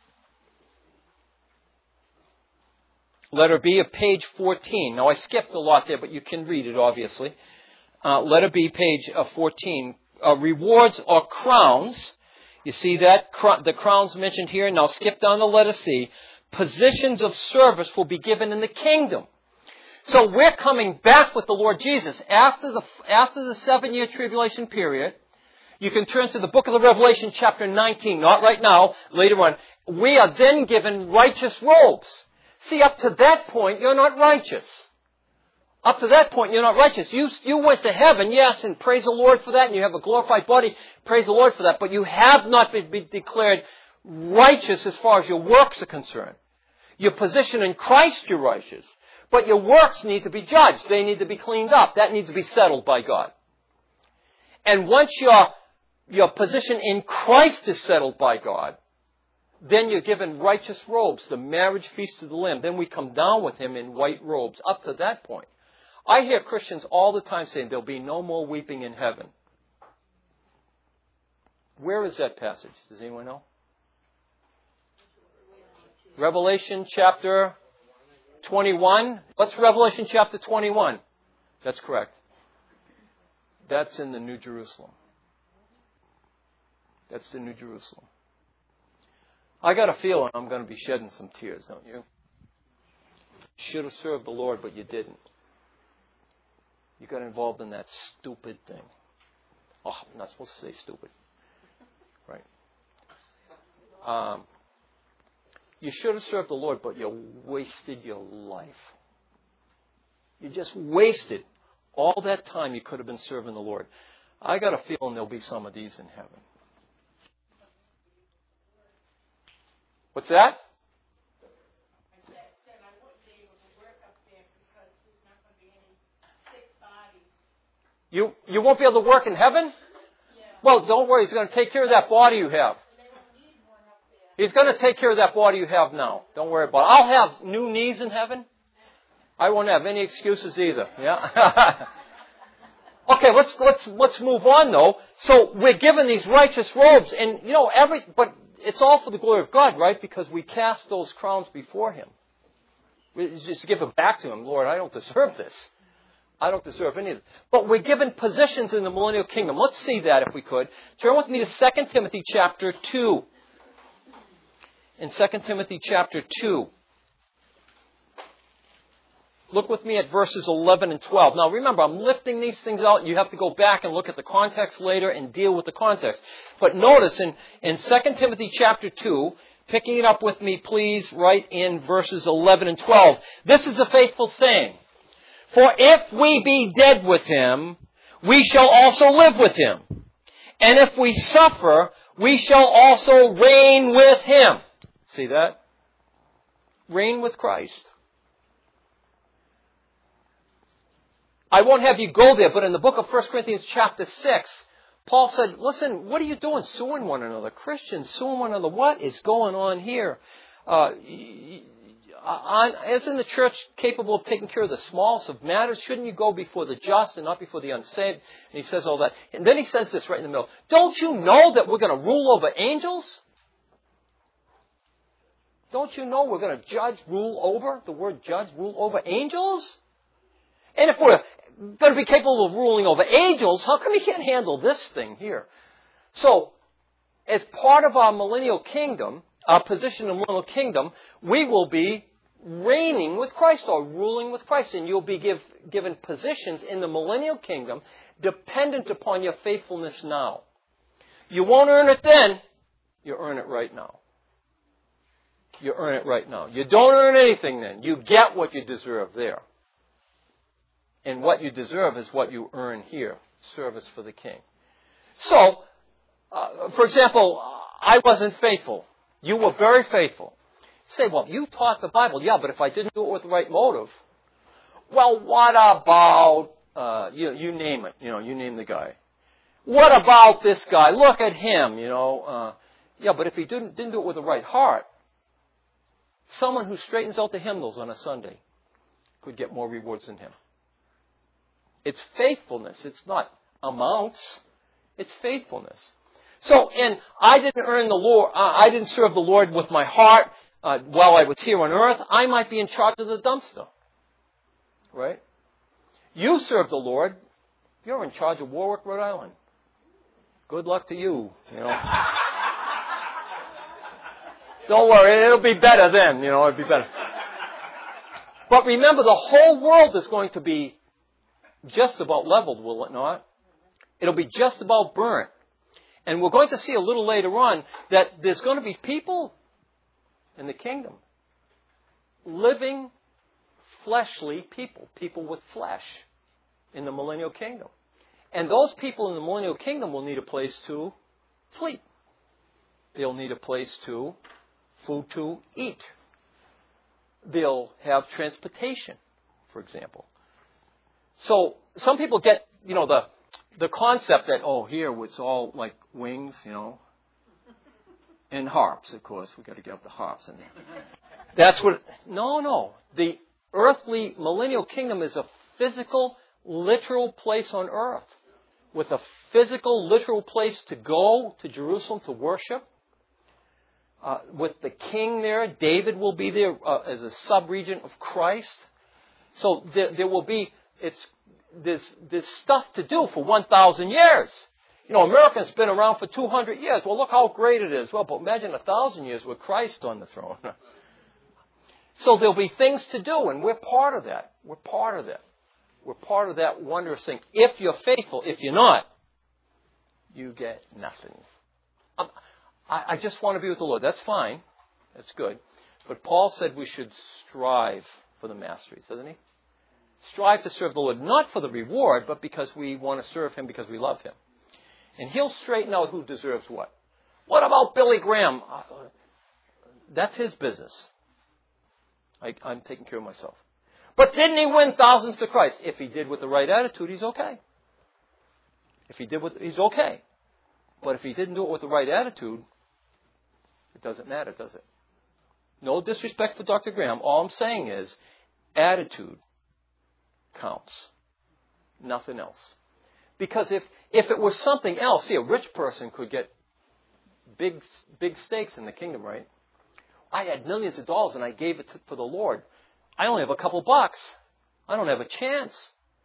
Letter B of page 14. Now, I skipped a lot there, but you can read it, obviously. Letter B, page 14. Rewards or crowns. You see that? The crowns mentioned here. Now, skip down to letter C. Positions of service will be given in the kingdom. So, we're coming back with the Lord Jesus. After the 7-year tribulation period, you can turn to the book of the Revelation, chapter 19. Not right now, later on. We are then given righteous robes. See, up to that point, you're not righteous. Up to that point, you're not righteous. You went to heaven, yes, and praise the Lord for that, and you have a glorified body. Praise the Lord for that. But you have not been declared righteous as far as your works are concerned. Your position in Christ, you're righteous. But your works need to be judged. They need to be cleaned up. That needs to be settled by God. And once your position in Christ is settled by God, then you're given righteous robes, the marriage feast of the Lamb. Then we come down with Him in white robes up to that point. I hear Christians all the time saying there'll be no more weeping in heaven. Where is that passage? Does anyone know? Revelation chapter 21. What's Revelation chapter 21? That's correct. That's in the New Jerusalem. That's the New Jerusalem. I got a feeling I'm going to be shedding some tears, don't you? Should have served the Lord, but you didn't. You got involved in that stupid thing. Oh, I'm not supposed to say stupid. Right. You should have served the Lord, but you wasted your life. You just wasted all that time you could have been serving the Lord. I got a feeling there'll be some of these in heaven. What's that? I said I wouldn't be able to work up there because there's not going to be any sick bodies. You won't be able to work in heaven? Yeah. Well, don't worry. He's going to take care of that body you have. They don't need one up there. He's going to take care of that body you have now. Don't worry about it. I'll have new knees in heaven. I won't have any excuses either. Yeah. Okay, let's move on though. So we're given these righteous robes, and but it's all for the glory of God, right? Because we cast those crowns before Him. We just give them back to Him. Lord, I don't deserve this. I don't deserve any of it. But we're given positions in the millennial kingdom. Let's see that if we could. Turn with me to 2 Timothy chapter 2. In 2 Timothy chapter 2. Look with me at verses 11 and 12. Now remember, I'm lifting these things out. You have to go back and look at the context later and deal with the context. But notice in 2 Timothy chapter 2, picking it up with me please, right in verses 11 and 12. This is a faithful saying. For if we be dead with Him, we shall also live with Him. And if we suffer, we shall also reign with Him. See that? Reign with Christ. I won't have you go there, but in the book of 1 Corinthians chapter 6, Paul said, listen, what are you doing suing one another? Christians suing one another. What is going on here? Isn't the church capable of taking care of the smallest of matters? Shouldn't you go before the just and not before the unsaved? And he says all that. And then he says this right in the middle. Don't you know that we're going to rule over angels? Don't you know we're going to rule over, the word judge, rule over angels? And if we're going to be capable of ruling over angels, how come we can't handle this thing here? So, as part of our millennial kingdom, our position in the millennial kingdom, we will be reigning with Christ or ruling with Christ. And you'll be given positions in the millennial kingdom dependent upon your faithfulness now. You won't earn it then. You earn it right now. You earn it right now. You don't earn anything then. You get what you deserve there. And what you deserve is what you earn here. Service for the King. So, for example, I wasn't faithful. You were very faithful. You say, well, you taught the Bible. Yeah, but if I didn't do it with the right motive. Well, what about, you name it. You name the guy. What about this guy? Look at him, yeah, but if he didn't do it with the right heart, someone who straightens out the hymnals on a Sunday could get more rewards than him. It's faithfulness. It's not amounts. It's faithfulness. So, and I didn't earn the Lord. I didn't serve the Lord with my heart while I was here on earth. I might be in charge of the dumpster, right? You serve the Lord. You're in charge of Warwick, Rhode Island. Good luck to you. Don't worry, it'll be better then. It'll be better. But remember, the whole world is going to be just about leveled, will it not? It'll be just about burnt. And we're going to see a little later on that there's going to be people in the kingdom. Living, fleshly people. People with flesh in the millennial kingdom. And those people in the millennial kingdom will need a place to sleep. They'll need a place food to eat. They'll have transportation. for example. So some people get, the concept that, here it's all like wings, and harps, of course. We've got to get up the harps in there. That's what, no. The earthly millennial kingdom is a physical, literal place on earth with a physical, literal place to go to Jerusalem to worship. With the king there, David will be there as a sub-region of Christ. So there will be, there's stuff to do for 1,000 years. America's been around for 200 years. Well, look how great it is. Well, but imagine 1,000 years with Christ on the throne. So there'll be things to do, and we're part of that. We're part of that. We're part of that wondrous thing. If you're faithful, if you're not, you get nothing. I just want to be with the Lord. That's fine. That's good. But Paul said we should strive for the masteries, doesn't he? Strive to serve the Lord, not for the reward, but because we want to serve Him because we love Him. And He'll straighten out who deserves what. What about Billy Graham? That's his business. I'm taking care of myself. But didn't he win thousands to Christ? If he did with the right attitude, he's okay. He's okay. But if he didn't do it with the right attitude, it doesn't matter, does it? No disrespect for Dr. Graham. All I'm saying is, attitude counts. Nothing else. Because if it was something else, see, a rich person could get big stakes in the kingdom, right? I had millions of dollars and I gave it for the Lord. I only have a couple bucks. I don't have a chance.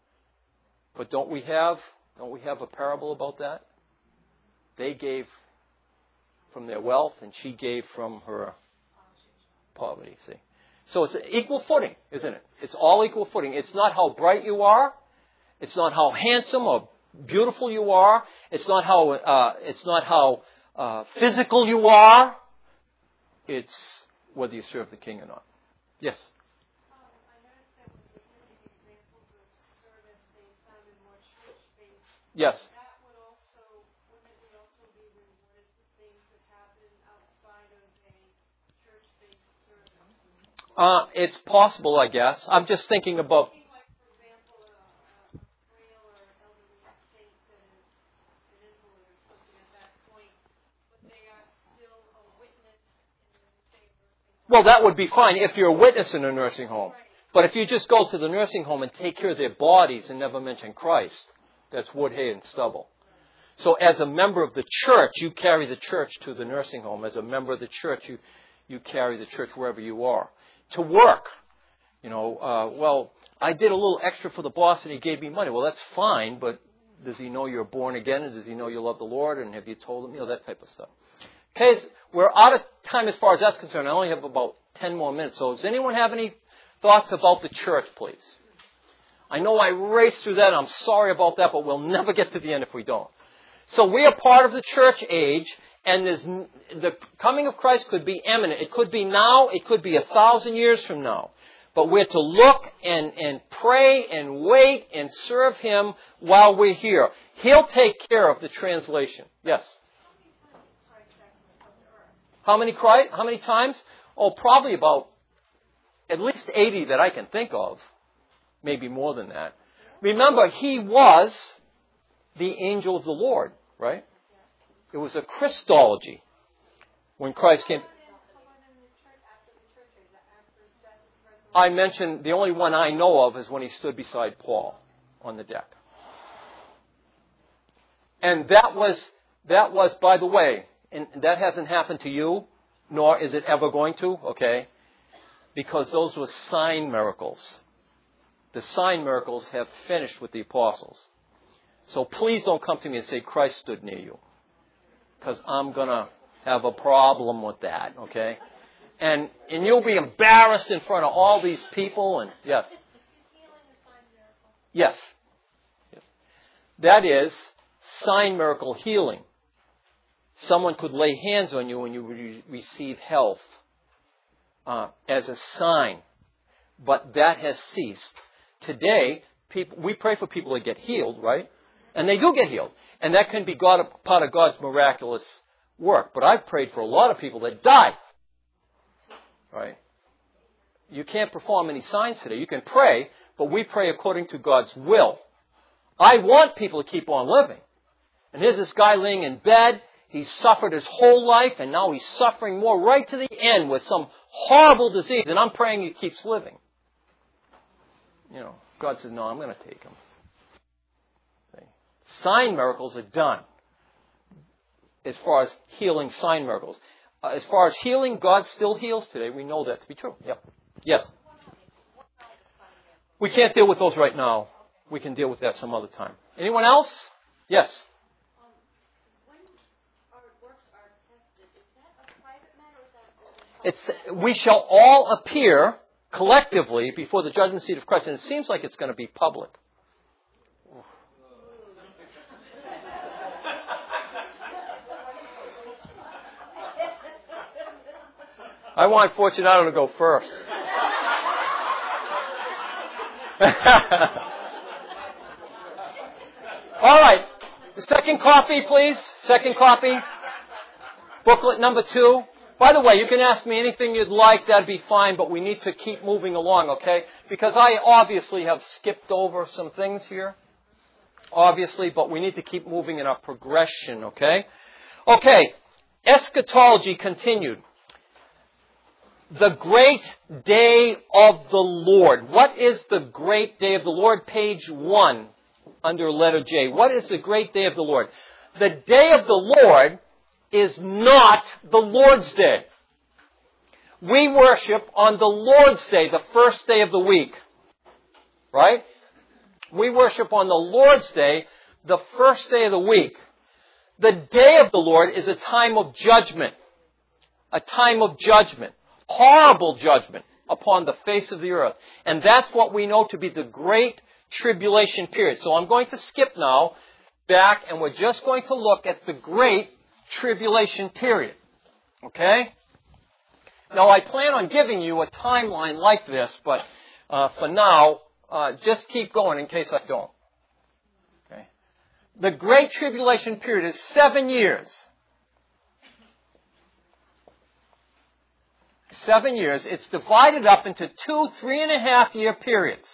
But don't we have a parable about that? They gave from their wealth and she gave from her poverty, see. So it's equal footing, isn't it? It's all equal footing. It's not how bright you are. It's not how handsome or beautiful you are. It's not how physical you are. It's whether you serve the King or not. Yes? I noticed that when you give the examples of service, they sounded more church-based. Yes. That wouldn't it also be rewarded for things that happen outside of a church-based service? It's possible, I guess. I'm just thinking about... Like, for example, a frail or elderly saint that is an invalid or something at that point, but they are still a witness in the same nursing home. Well, that would be fine if you're a witness in a nursing home. But if you just go to the nursing home and take care of their bodies and never mention Christ, that's wood, hay, and stubble. So as a member of the church, you carry the church to the nursing home. As a member of the church, you carry the church wherever you are. To work. Well, I did a little extra for the boss and he gave me money. Well, that's fine, but does he know you're born again? And does he know you love the Lord? And have you told him? That type of stuff. Okay, we're out of time as far as that's concerned. I only have about 10 more minutes. So does anyone have any thoughts about the church, please? I know I raced through that. I'm sorry about that, but we'll never get to the end if we don't. So we are part of the church age, and the coming of Christ could be imminent. It could be now. It could be 1,000 years from now. But we're to look and pray and wait and serve Him while we're here. He'll take care of the translation. Yes? How many times? Oh, probably about at least 80 that I can think of. Maybe more than that. Remember, He was the angel of the Lord, right? It was a Christology when Christ came. I mentioned the only one I know of is when He stood beside Paul on the deck. And that was, by the way, and that hasn't happened to you, nor is it ever going to, okay? Because those were sign miracles. The sign miracles have finished with the apostles. So please don't come to me and say Christ stood near you. Because I'm going to have a problem with that, okay? And you'll be embarrassed in front of all these people. And yes. Yes. That is sign miracle healing. Someone could lay hands on you and you receive health as a sign. But that has ceased. Today, we pray for people that get healed, right? And they do get healed. And that can be part of God's miraculous work. But I've prayed for a lot of people that die. Right? You can't perform any signs today. You can pray, but we pray according to God's will. I want people to keep on living. And here's this guy laying in bed. He's suffered his whole life, and now he's suffering more right to the end with some horrible disease. And I'm praying he keeps living. You know, God says, no, I'm going to take him. See? Sign miracles are done as far as healing sign miracles. As far as healing, God still heals today. We know that to be true. Yep. Yes? We can't deal with those right now. We can deal with that some other time. Anyone else? Yes? When our works are tested, is that a private matter or is that open? We shall all appear collectively before the judgment seat of Christ. And it seems like it's going to be public. I want Fortunato to go first. All right. The second copy, please. Second copy. Booklet number 2. By the way, you can ask me anything you'd like. That'd be fine, but we need to keep moving along, okay? Because I obviously have skipped over some things here. Obviously, but we need to keep moving in our progression, okay? Okay. Eschatology continued. The great day of the Lord. What is the great day of the Lord? Page 1 under letter J. What is the great day of the Lord? The day of the Lord is not the Lord's Day. We worship on the Lord's Day, the first day of the week. Right? We worship on the Lord's Day, the first day of the week. The day of the Lord is a time of judgment. A time of judgment. Horrible judgment upon the face of the earth. And that's what we know to be the great tribulation period. So I'm going to skip now back and we're just going to look at the great tribulation period. Okay? Now I plan on giving you a timeline like this, but for now, just keep going in case I don't. Okay? The great tribulation period is 7 years. 7 years. It's divided up into 2 3.5-year periods.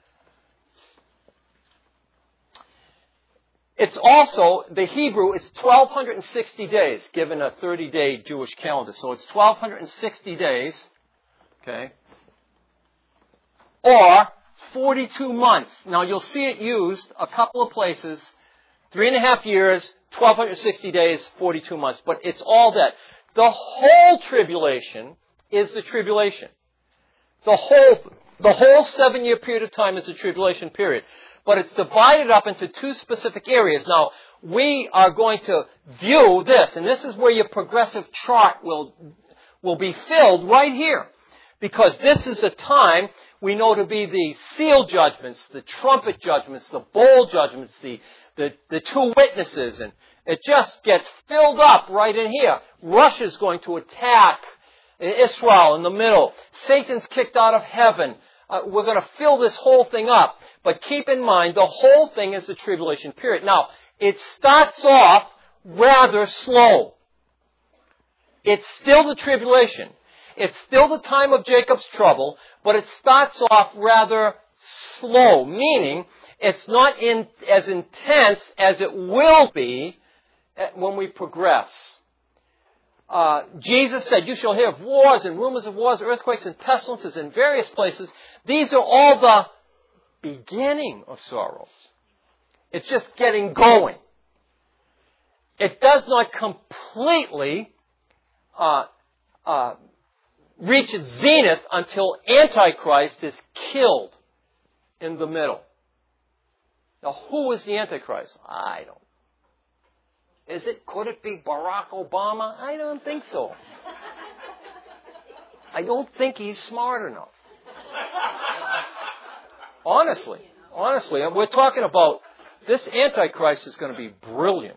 It's also, the Hebrew, it's 1,260 days, given a 30-day Jewish calendar. So it's 1,260 days, okay, or 42 months. Now you'll see it used a couple of places, 3.5 years, 1,260 days, 42 months. But it's all that. The whole tribulation is the tribulation. The whole 7-year period of time is the tribulation period. But it's divided up into 2 specific areas. Now, we are going to view this, and this is where your progressive chart will be filled right here. Because this is the time we know to be the seal judgments, the trumpet judgments, the bowl judgments, the 2 witnesses, and it just gets filled up right in here. Russia's going to attack Israel in the middle. Satan's kicked out of heaven. We're going to fill this whole thing up. But keep in mind, the whole thing is the tribulation period. Now, it starts off rather slow. It's still the tribulation. It's still the time of Jacob's trouble, but it starts off rather slow, meaning it's not as intense as it will be when we progress. Jesus said, you shall hear of wars and rumors of wars, earthquakes and pestilences in various places. These are all the beginning of sorrows. It's just getting going. It does not completely reach its zenith until Antichrist is killed in the middle. Now, who is the Antichrist? I don't. Could it be Barack Obama? I don't think so. I don't think he's smart enough. Honestly, we're talking about this Antichrist is going to be brilliant.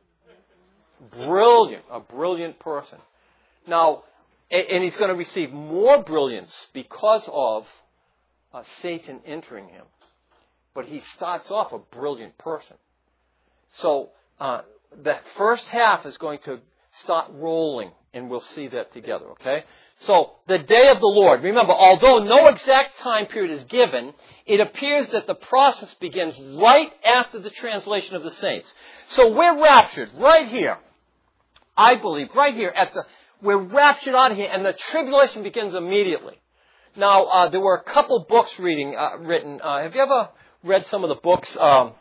A brilliant person. Now, and he's going to receive more brilliance because of Satan entering him. But he starts off a brilliant person. So, the first half is going to start rolling, and we'll see that together, okay? So, the day of the Lord. Remember, although no exact time period is given, it appears that the process begins right after the translation of the saints. So we're raptured right here. I believe, right here we're raptured out of here, and the tribulation begins immediately. Now, there were a couple books written. Have you ever read some of the books?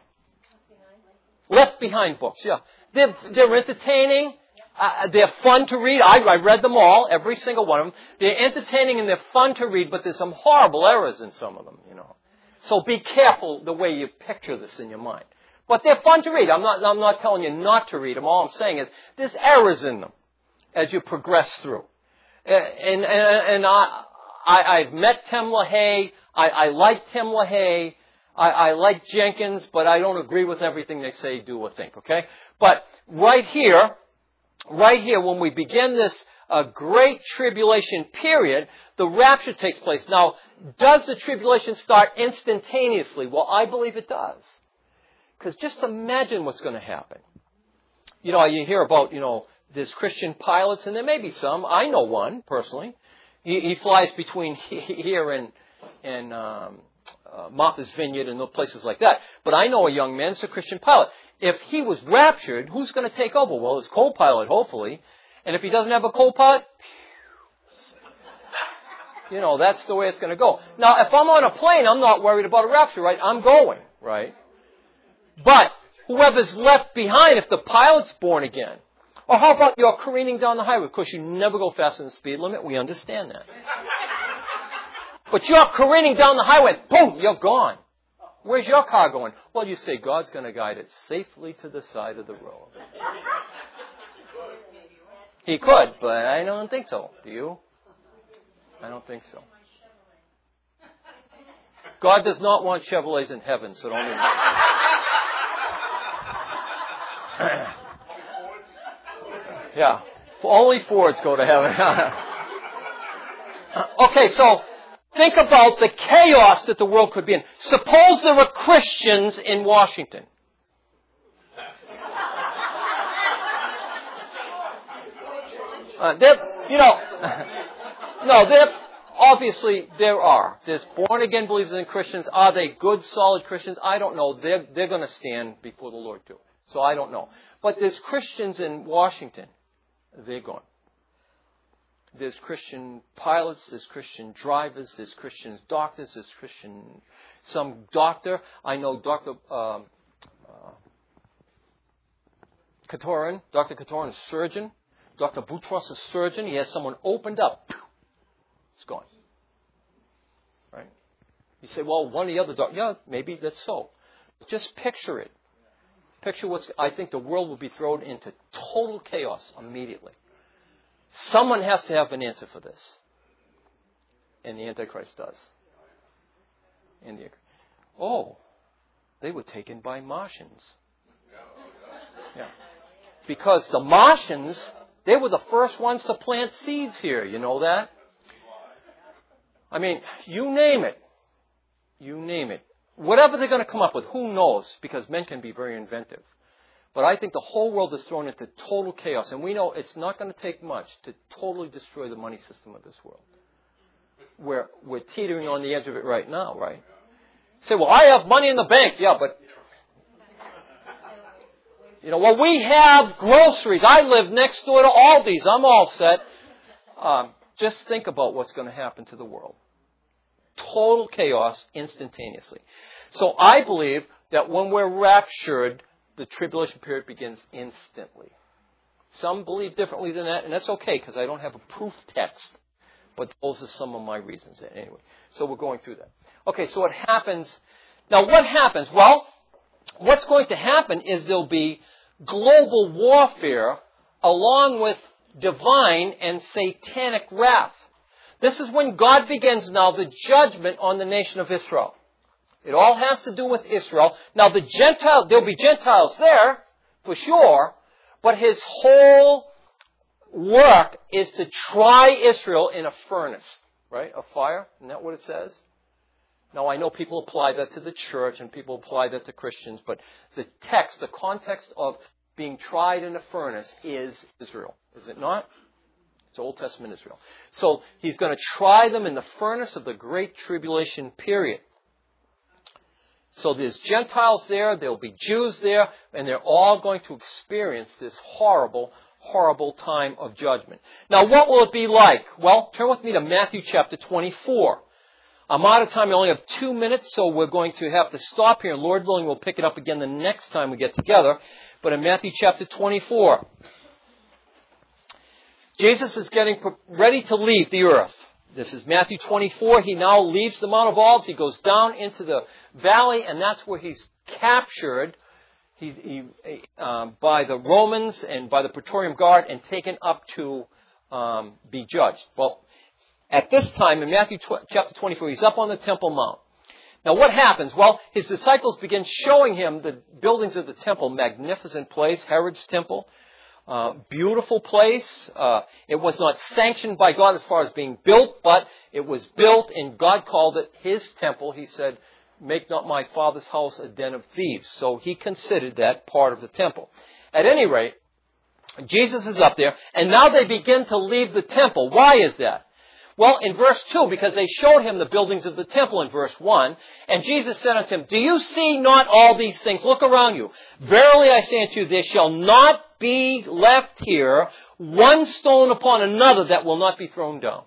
Left Behind books, yeah. They're entertaining. They're fun to read. I read them all, every single one of them. They're entertaining and they're fun to read, but there's some horrible errors in some of them, So be careful the way you picture this in your mind. But they're fun to read. I'm not telling you not to read them. All I'm saying is there's errors in them as you progress through. And I've met Tim LaHaye. I like Tim LaHaye. I like Jenkins, but I don't agree with everything they say, do, or think, okay? But right here, when we begin this great tribulation period, the rapture takes place. Now, does the tribulation start instantaneously? Well, I believe it does. Because just imagine what's going to happen. You hear about, there's Christian pilots, and there may be some. I know one, personally. He flies between here and Martha's Vineyard and places like that. But I know a young man, it's a Christian pilot. If he was raptured, who's going to take over? Well, his co-pilot, hopefully. And if he doesn't have a co-pilot, that's the way it's going to go. Now, if I'm on a plane, I'm not worried about a rapture, right? I'm going, right? But whoever's left behind, if the pilot's born again, or how about you're careening down the highway? Of course, you never go faster than the speed limit. We understand that. But you're careening down the highway, boom, you're gone. Where's your car going? Well, you say God's going to guide it safely to the side of the road. He could, but I don't think so. Do you? I don't think so. God does not want Chevrolets in heaven, so don't even... Yeah. Only Fords go to heaven. Okay, so think about the chaos that the world could be in. Suppose there were Christians in Washington. Obviously there are. There's born-again believers in Christians. Are they good, solid Christians? I don't know. They're going to stand before the Lord too. So I don't know. But there's Christians in Washington. They're gone. There's Christian pilots, there's Christian drivers, there's Christian doctors, there's some doctor. I know Dr. Katoran, Dr. Katoran is a surgeon. Dr. Boutros is a surgeon. He has someone opened up. It's gone. Right? You say, well, one of the other doctors, yeah, maybe that's so. But just picture it. I think the world will be thrown into total chaos immediately. Someone has to have an answer for this. And the Antichrist does. They were taken by Martians. Yeah. Because the Martians, they were the first ones to plant seeds here. You know that? I mean, you name it. Whatever they're going to come up with, who knows? Because men can be very inventive. But I think the whole world is thrown into total chaos. And we know it's not going to take much to totally destroy the money system of this world. We're teetering on the edge of it right now, right? Say, well, I have money in the bank. Yeah, but... we have groceries. I live next door to Aldi's. I'm all set. Just think about what's going to happen to the world. Total chaos instantaneously. So I believe that when we're raptured, the tribulation period begins instantly. Some believe differently than that, and that's okay because I don't have a proof text. But those are some of my reasons anyway. So we're going through that. Okay, so what happens? Now what happens? Well, what's going to happen is there'll be global warfare along with divine and satanic wrath. This is when God begins now the judgment on the nation of Israel. It all has to do with Israel. Now there'll be Gentiles there, for sure, but his whole work is to try Israel in a furnace, right? A fire, isn't that what it says? Now I know people apply that to the church and people apply that to Christians, but the context of being tried in a furnace is Israel, is it not? It's Old Testament Israel. So he's going to try them in the furnace of the Great Tribulation period. So there's Gentiles there, there'll be Jews there, and they're all going to experience this horrible, horrible time of judgment. Now, what will it be like? Well, turn with me to Matthew chapter 24. I'm out of time. I only have 2 minutes, so we're going to have to stop here. And Lord willing, we'll pick it up again the next time we get together. But in Matthew chapter 24, Jesus is getting ready to leave the earth. This is Matthew 24. He now leaves the Mount of Olives. He goes down into the valley, and that's where he's captured by the Romans and by the Praetorian Guard and taken up to be judged. Well, at this time, in Matthew chapter 24, he's up on the Temple Mount. Now, what happens? Well, his disciples begin showing him the buildings of the temple. Magnificent place, Herod's temple. Beautiful place. It was not sanctioned by God as far as being built, but it was built, and God called it his temple. He said, "Make not my Father's house a den of thieves." So he considered that part of the temple. At any rate, Jesus is up there, and now they begin to leave the temple. Why is that? Well, in verse 2, because they showed him the buildings of the temple in verse 1, and Jesus said unto him, "Do you see not all these things? Look around you. Verily I say unto you, there shall not be left here one stone upon another that will not be thrown down."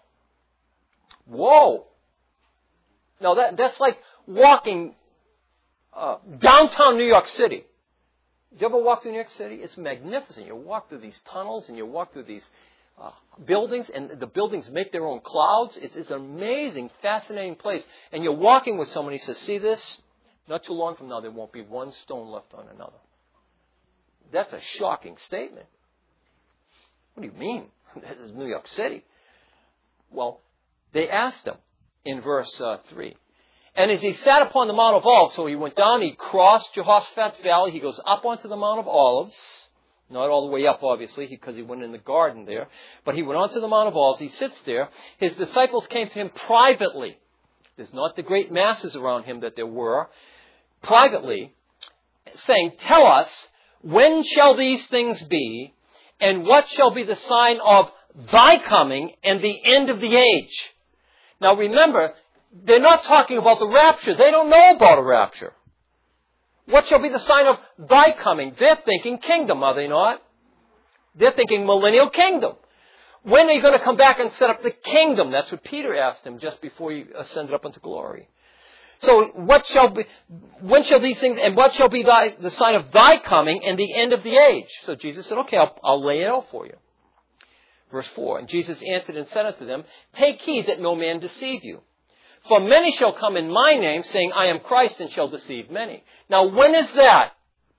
Whoa! Now that's like walking downtown New York City. Did you ever walk through New York City? It's magnificent. You walk through these tunnels and you walk through these buildings, and the buildings make their own clouds. It's an amazing, fascinating place. And you're walking with someone, he says, "See this? Not too long from now, there won't be one stone left on another." That's a shocking statement. What do you mean? This is New York City. Well, they asked him in verse 3. And as he sat upon the Mount of Olives, so he went down, he crossed Jehoshaphat's valley, he goes up onto the Mount of Olives. Not all the way up, obviously, because he went in the garden there. But he went onto the Mount of Olives. He sits there. His disciples came to him privately. There's not the great masses around him that there were. Privately, saying, "Tell us, when shall these things be? And what shall be the sign of thy coming and the end of the age?" Now remember, they're not talking about the rapture. They don't know about a rapture. What shall be the sign of thy coming? They're thinking kingdom, are they not? They're thinking millennial kingdom. When are you going to come back and set up the kingdom? That's what Peter asked him just before he ascended up into glory. So when shall these things, and what shall be the sign of thy coming and the end of the age? So Jesus said, "Okay, I'll lay it out for you." Verse 4, and Jesus answered and said unto them, "Take heed that no man deceive you. For many shall come in my name, saying, I am Christ, and shall deceive many." Now, when is that?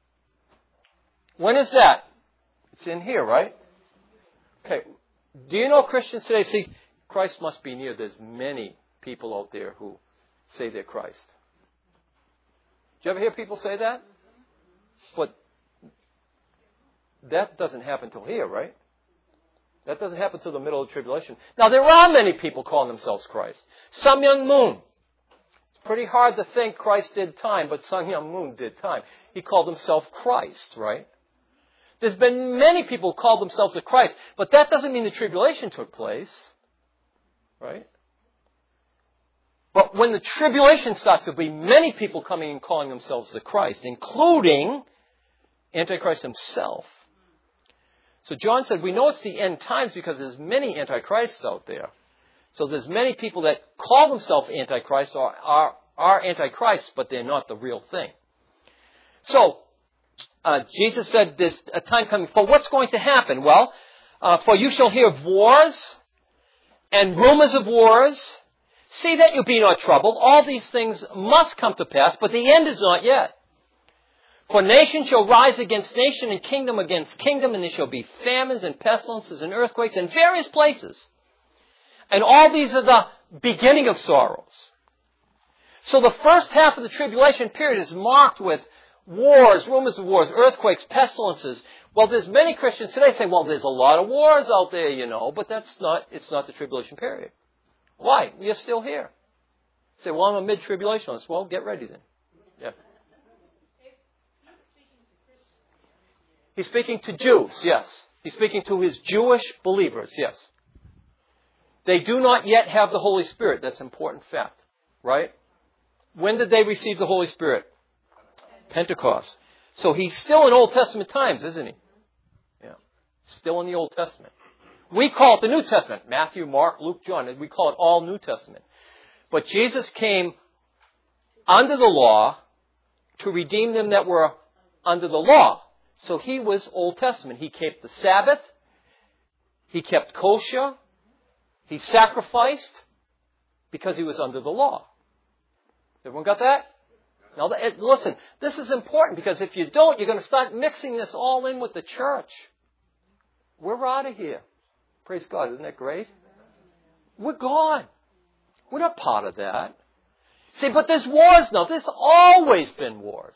When is that? It's in here, right? Okay. Do you know Christians today see Christ must be near? There's many people out there who say they're Christ. Do you ever hear people say that? But that doesn't happen till here, right? That doesn't happen till the middle of the tribulation. Now, there are many people calling themselves Christ. Sun Myung Moon. It's pretty hard to think Christ did time, but Sun Myung Moon did time. He called himself Christ, right? There's been many people who called themselves the Christ, but that doesn't mean the tribulation took place, right? But when the tribulation starts, there'll be many people coming and calling themselves the Christ, including Antichrist himself. So John said, we know it's the end times because there's many antichrists out there. So there's many people that call themselves antichrist or are antichrists, but they're not the real thing. So Jesus said there's a time coming. For what's going to happen? Well, for you shall hear of wars and rumors of wars. See that you be not troubled. All these things must come to pass, but the end is not yet. For nation shall rise against nation and kingdom against kingdom, and there shall be famines and pestilences and earthquakes in various places. And all these are the beginning of sorrows. So the first half of the tribulation period is marked with wars, rumors of wars, earthquakes, pestilences. Well, there's many Christians today say, well, there's a lot of wars out there, but it's not the tribulation period. Why? You're still here. Say, well, I'm a mid-tribulationist. Well, get ready then. Yes. He's speaking to Jews, yes. He's speaking to his Jewish believers, yes. They do not yet have the Holy Spirit. That's an important fact, right? When did they receive the Holy Spirit? Pentecost. So he's still in Old Testament times, isn't he? Yeah. Still in the Old Testament. We call it the New Testament. Matthew, Mark, Luke, John. We call it all New Testament. But Jesus came under the law to redeem them that were under the law. So he was Old Testament. He kept the Sabbath. He kept kosher. He sacrificed because he was under the law. Everyone got that? Now, listen, this is important because if you don't, you're going to start mixing this all in with the church. We're out of here. Praise God. Isn't that great? We're gone. We're not part of that. See, but there's wars now. There's always been wars.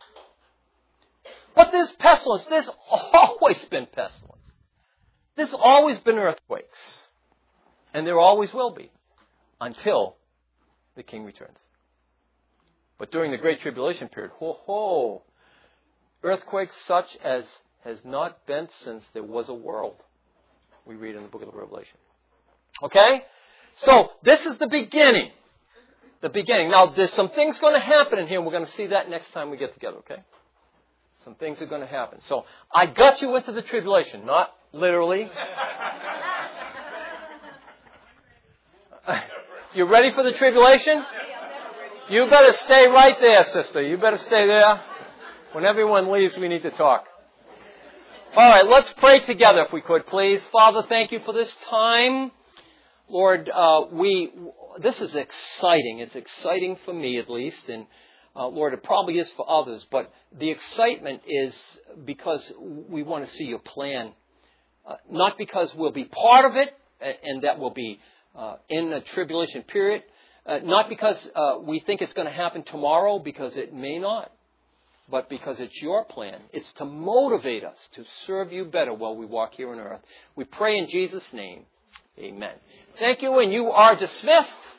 But there's pestilence. There's always been pestilence. There's always been earthquakes. And there always will be until the King returns. But during the Great Tribulation period, earthquakes such as has not been since there was a world. We read in the book of the Revelation. Okay? So, this is the beginning. The beginning. Now, there's some things going to happen in here, and we're going to see that next time we get together, okay? Some things are going to happen. So, I got you into the tribulation, not literally. You ready for the tribulation? You better stay right there, sister. You better stay there. When everyone leaves, we need to talk. All right, let's pray together if we could, please. Father, thank you for this time. Lord, this is exciting. It's exciting for me, at least. And, Lord, it probably is for others. But the excitement is because we want to see your plan. Not because we'll be part of it and that we'll be in a tribulation period. Not because we think it's going to happen tomorrow, because it may not. But because it's your plan. It's to motivate us to serve you better while we walk here on earth. We pray in Jesus' name. Amen. Thank you, and you are dismissed.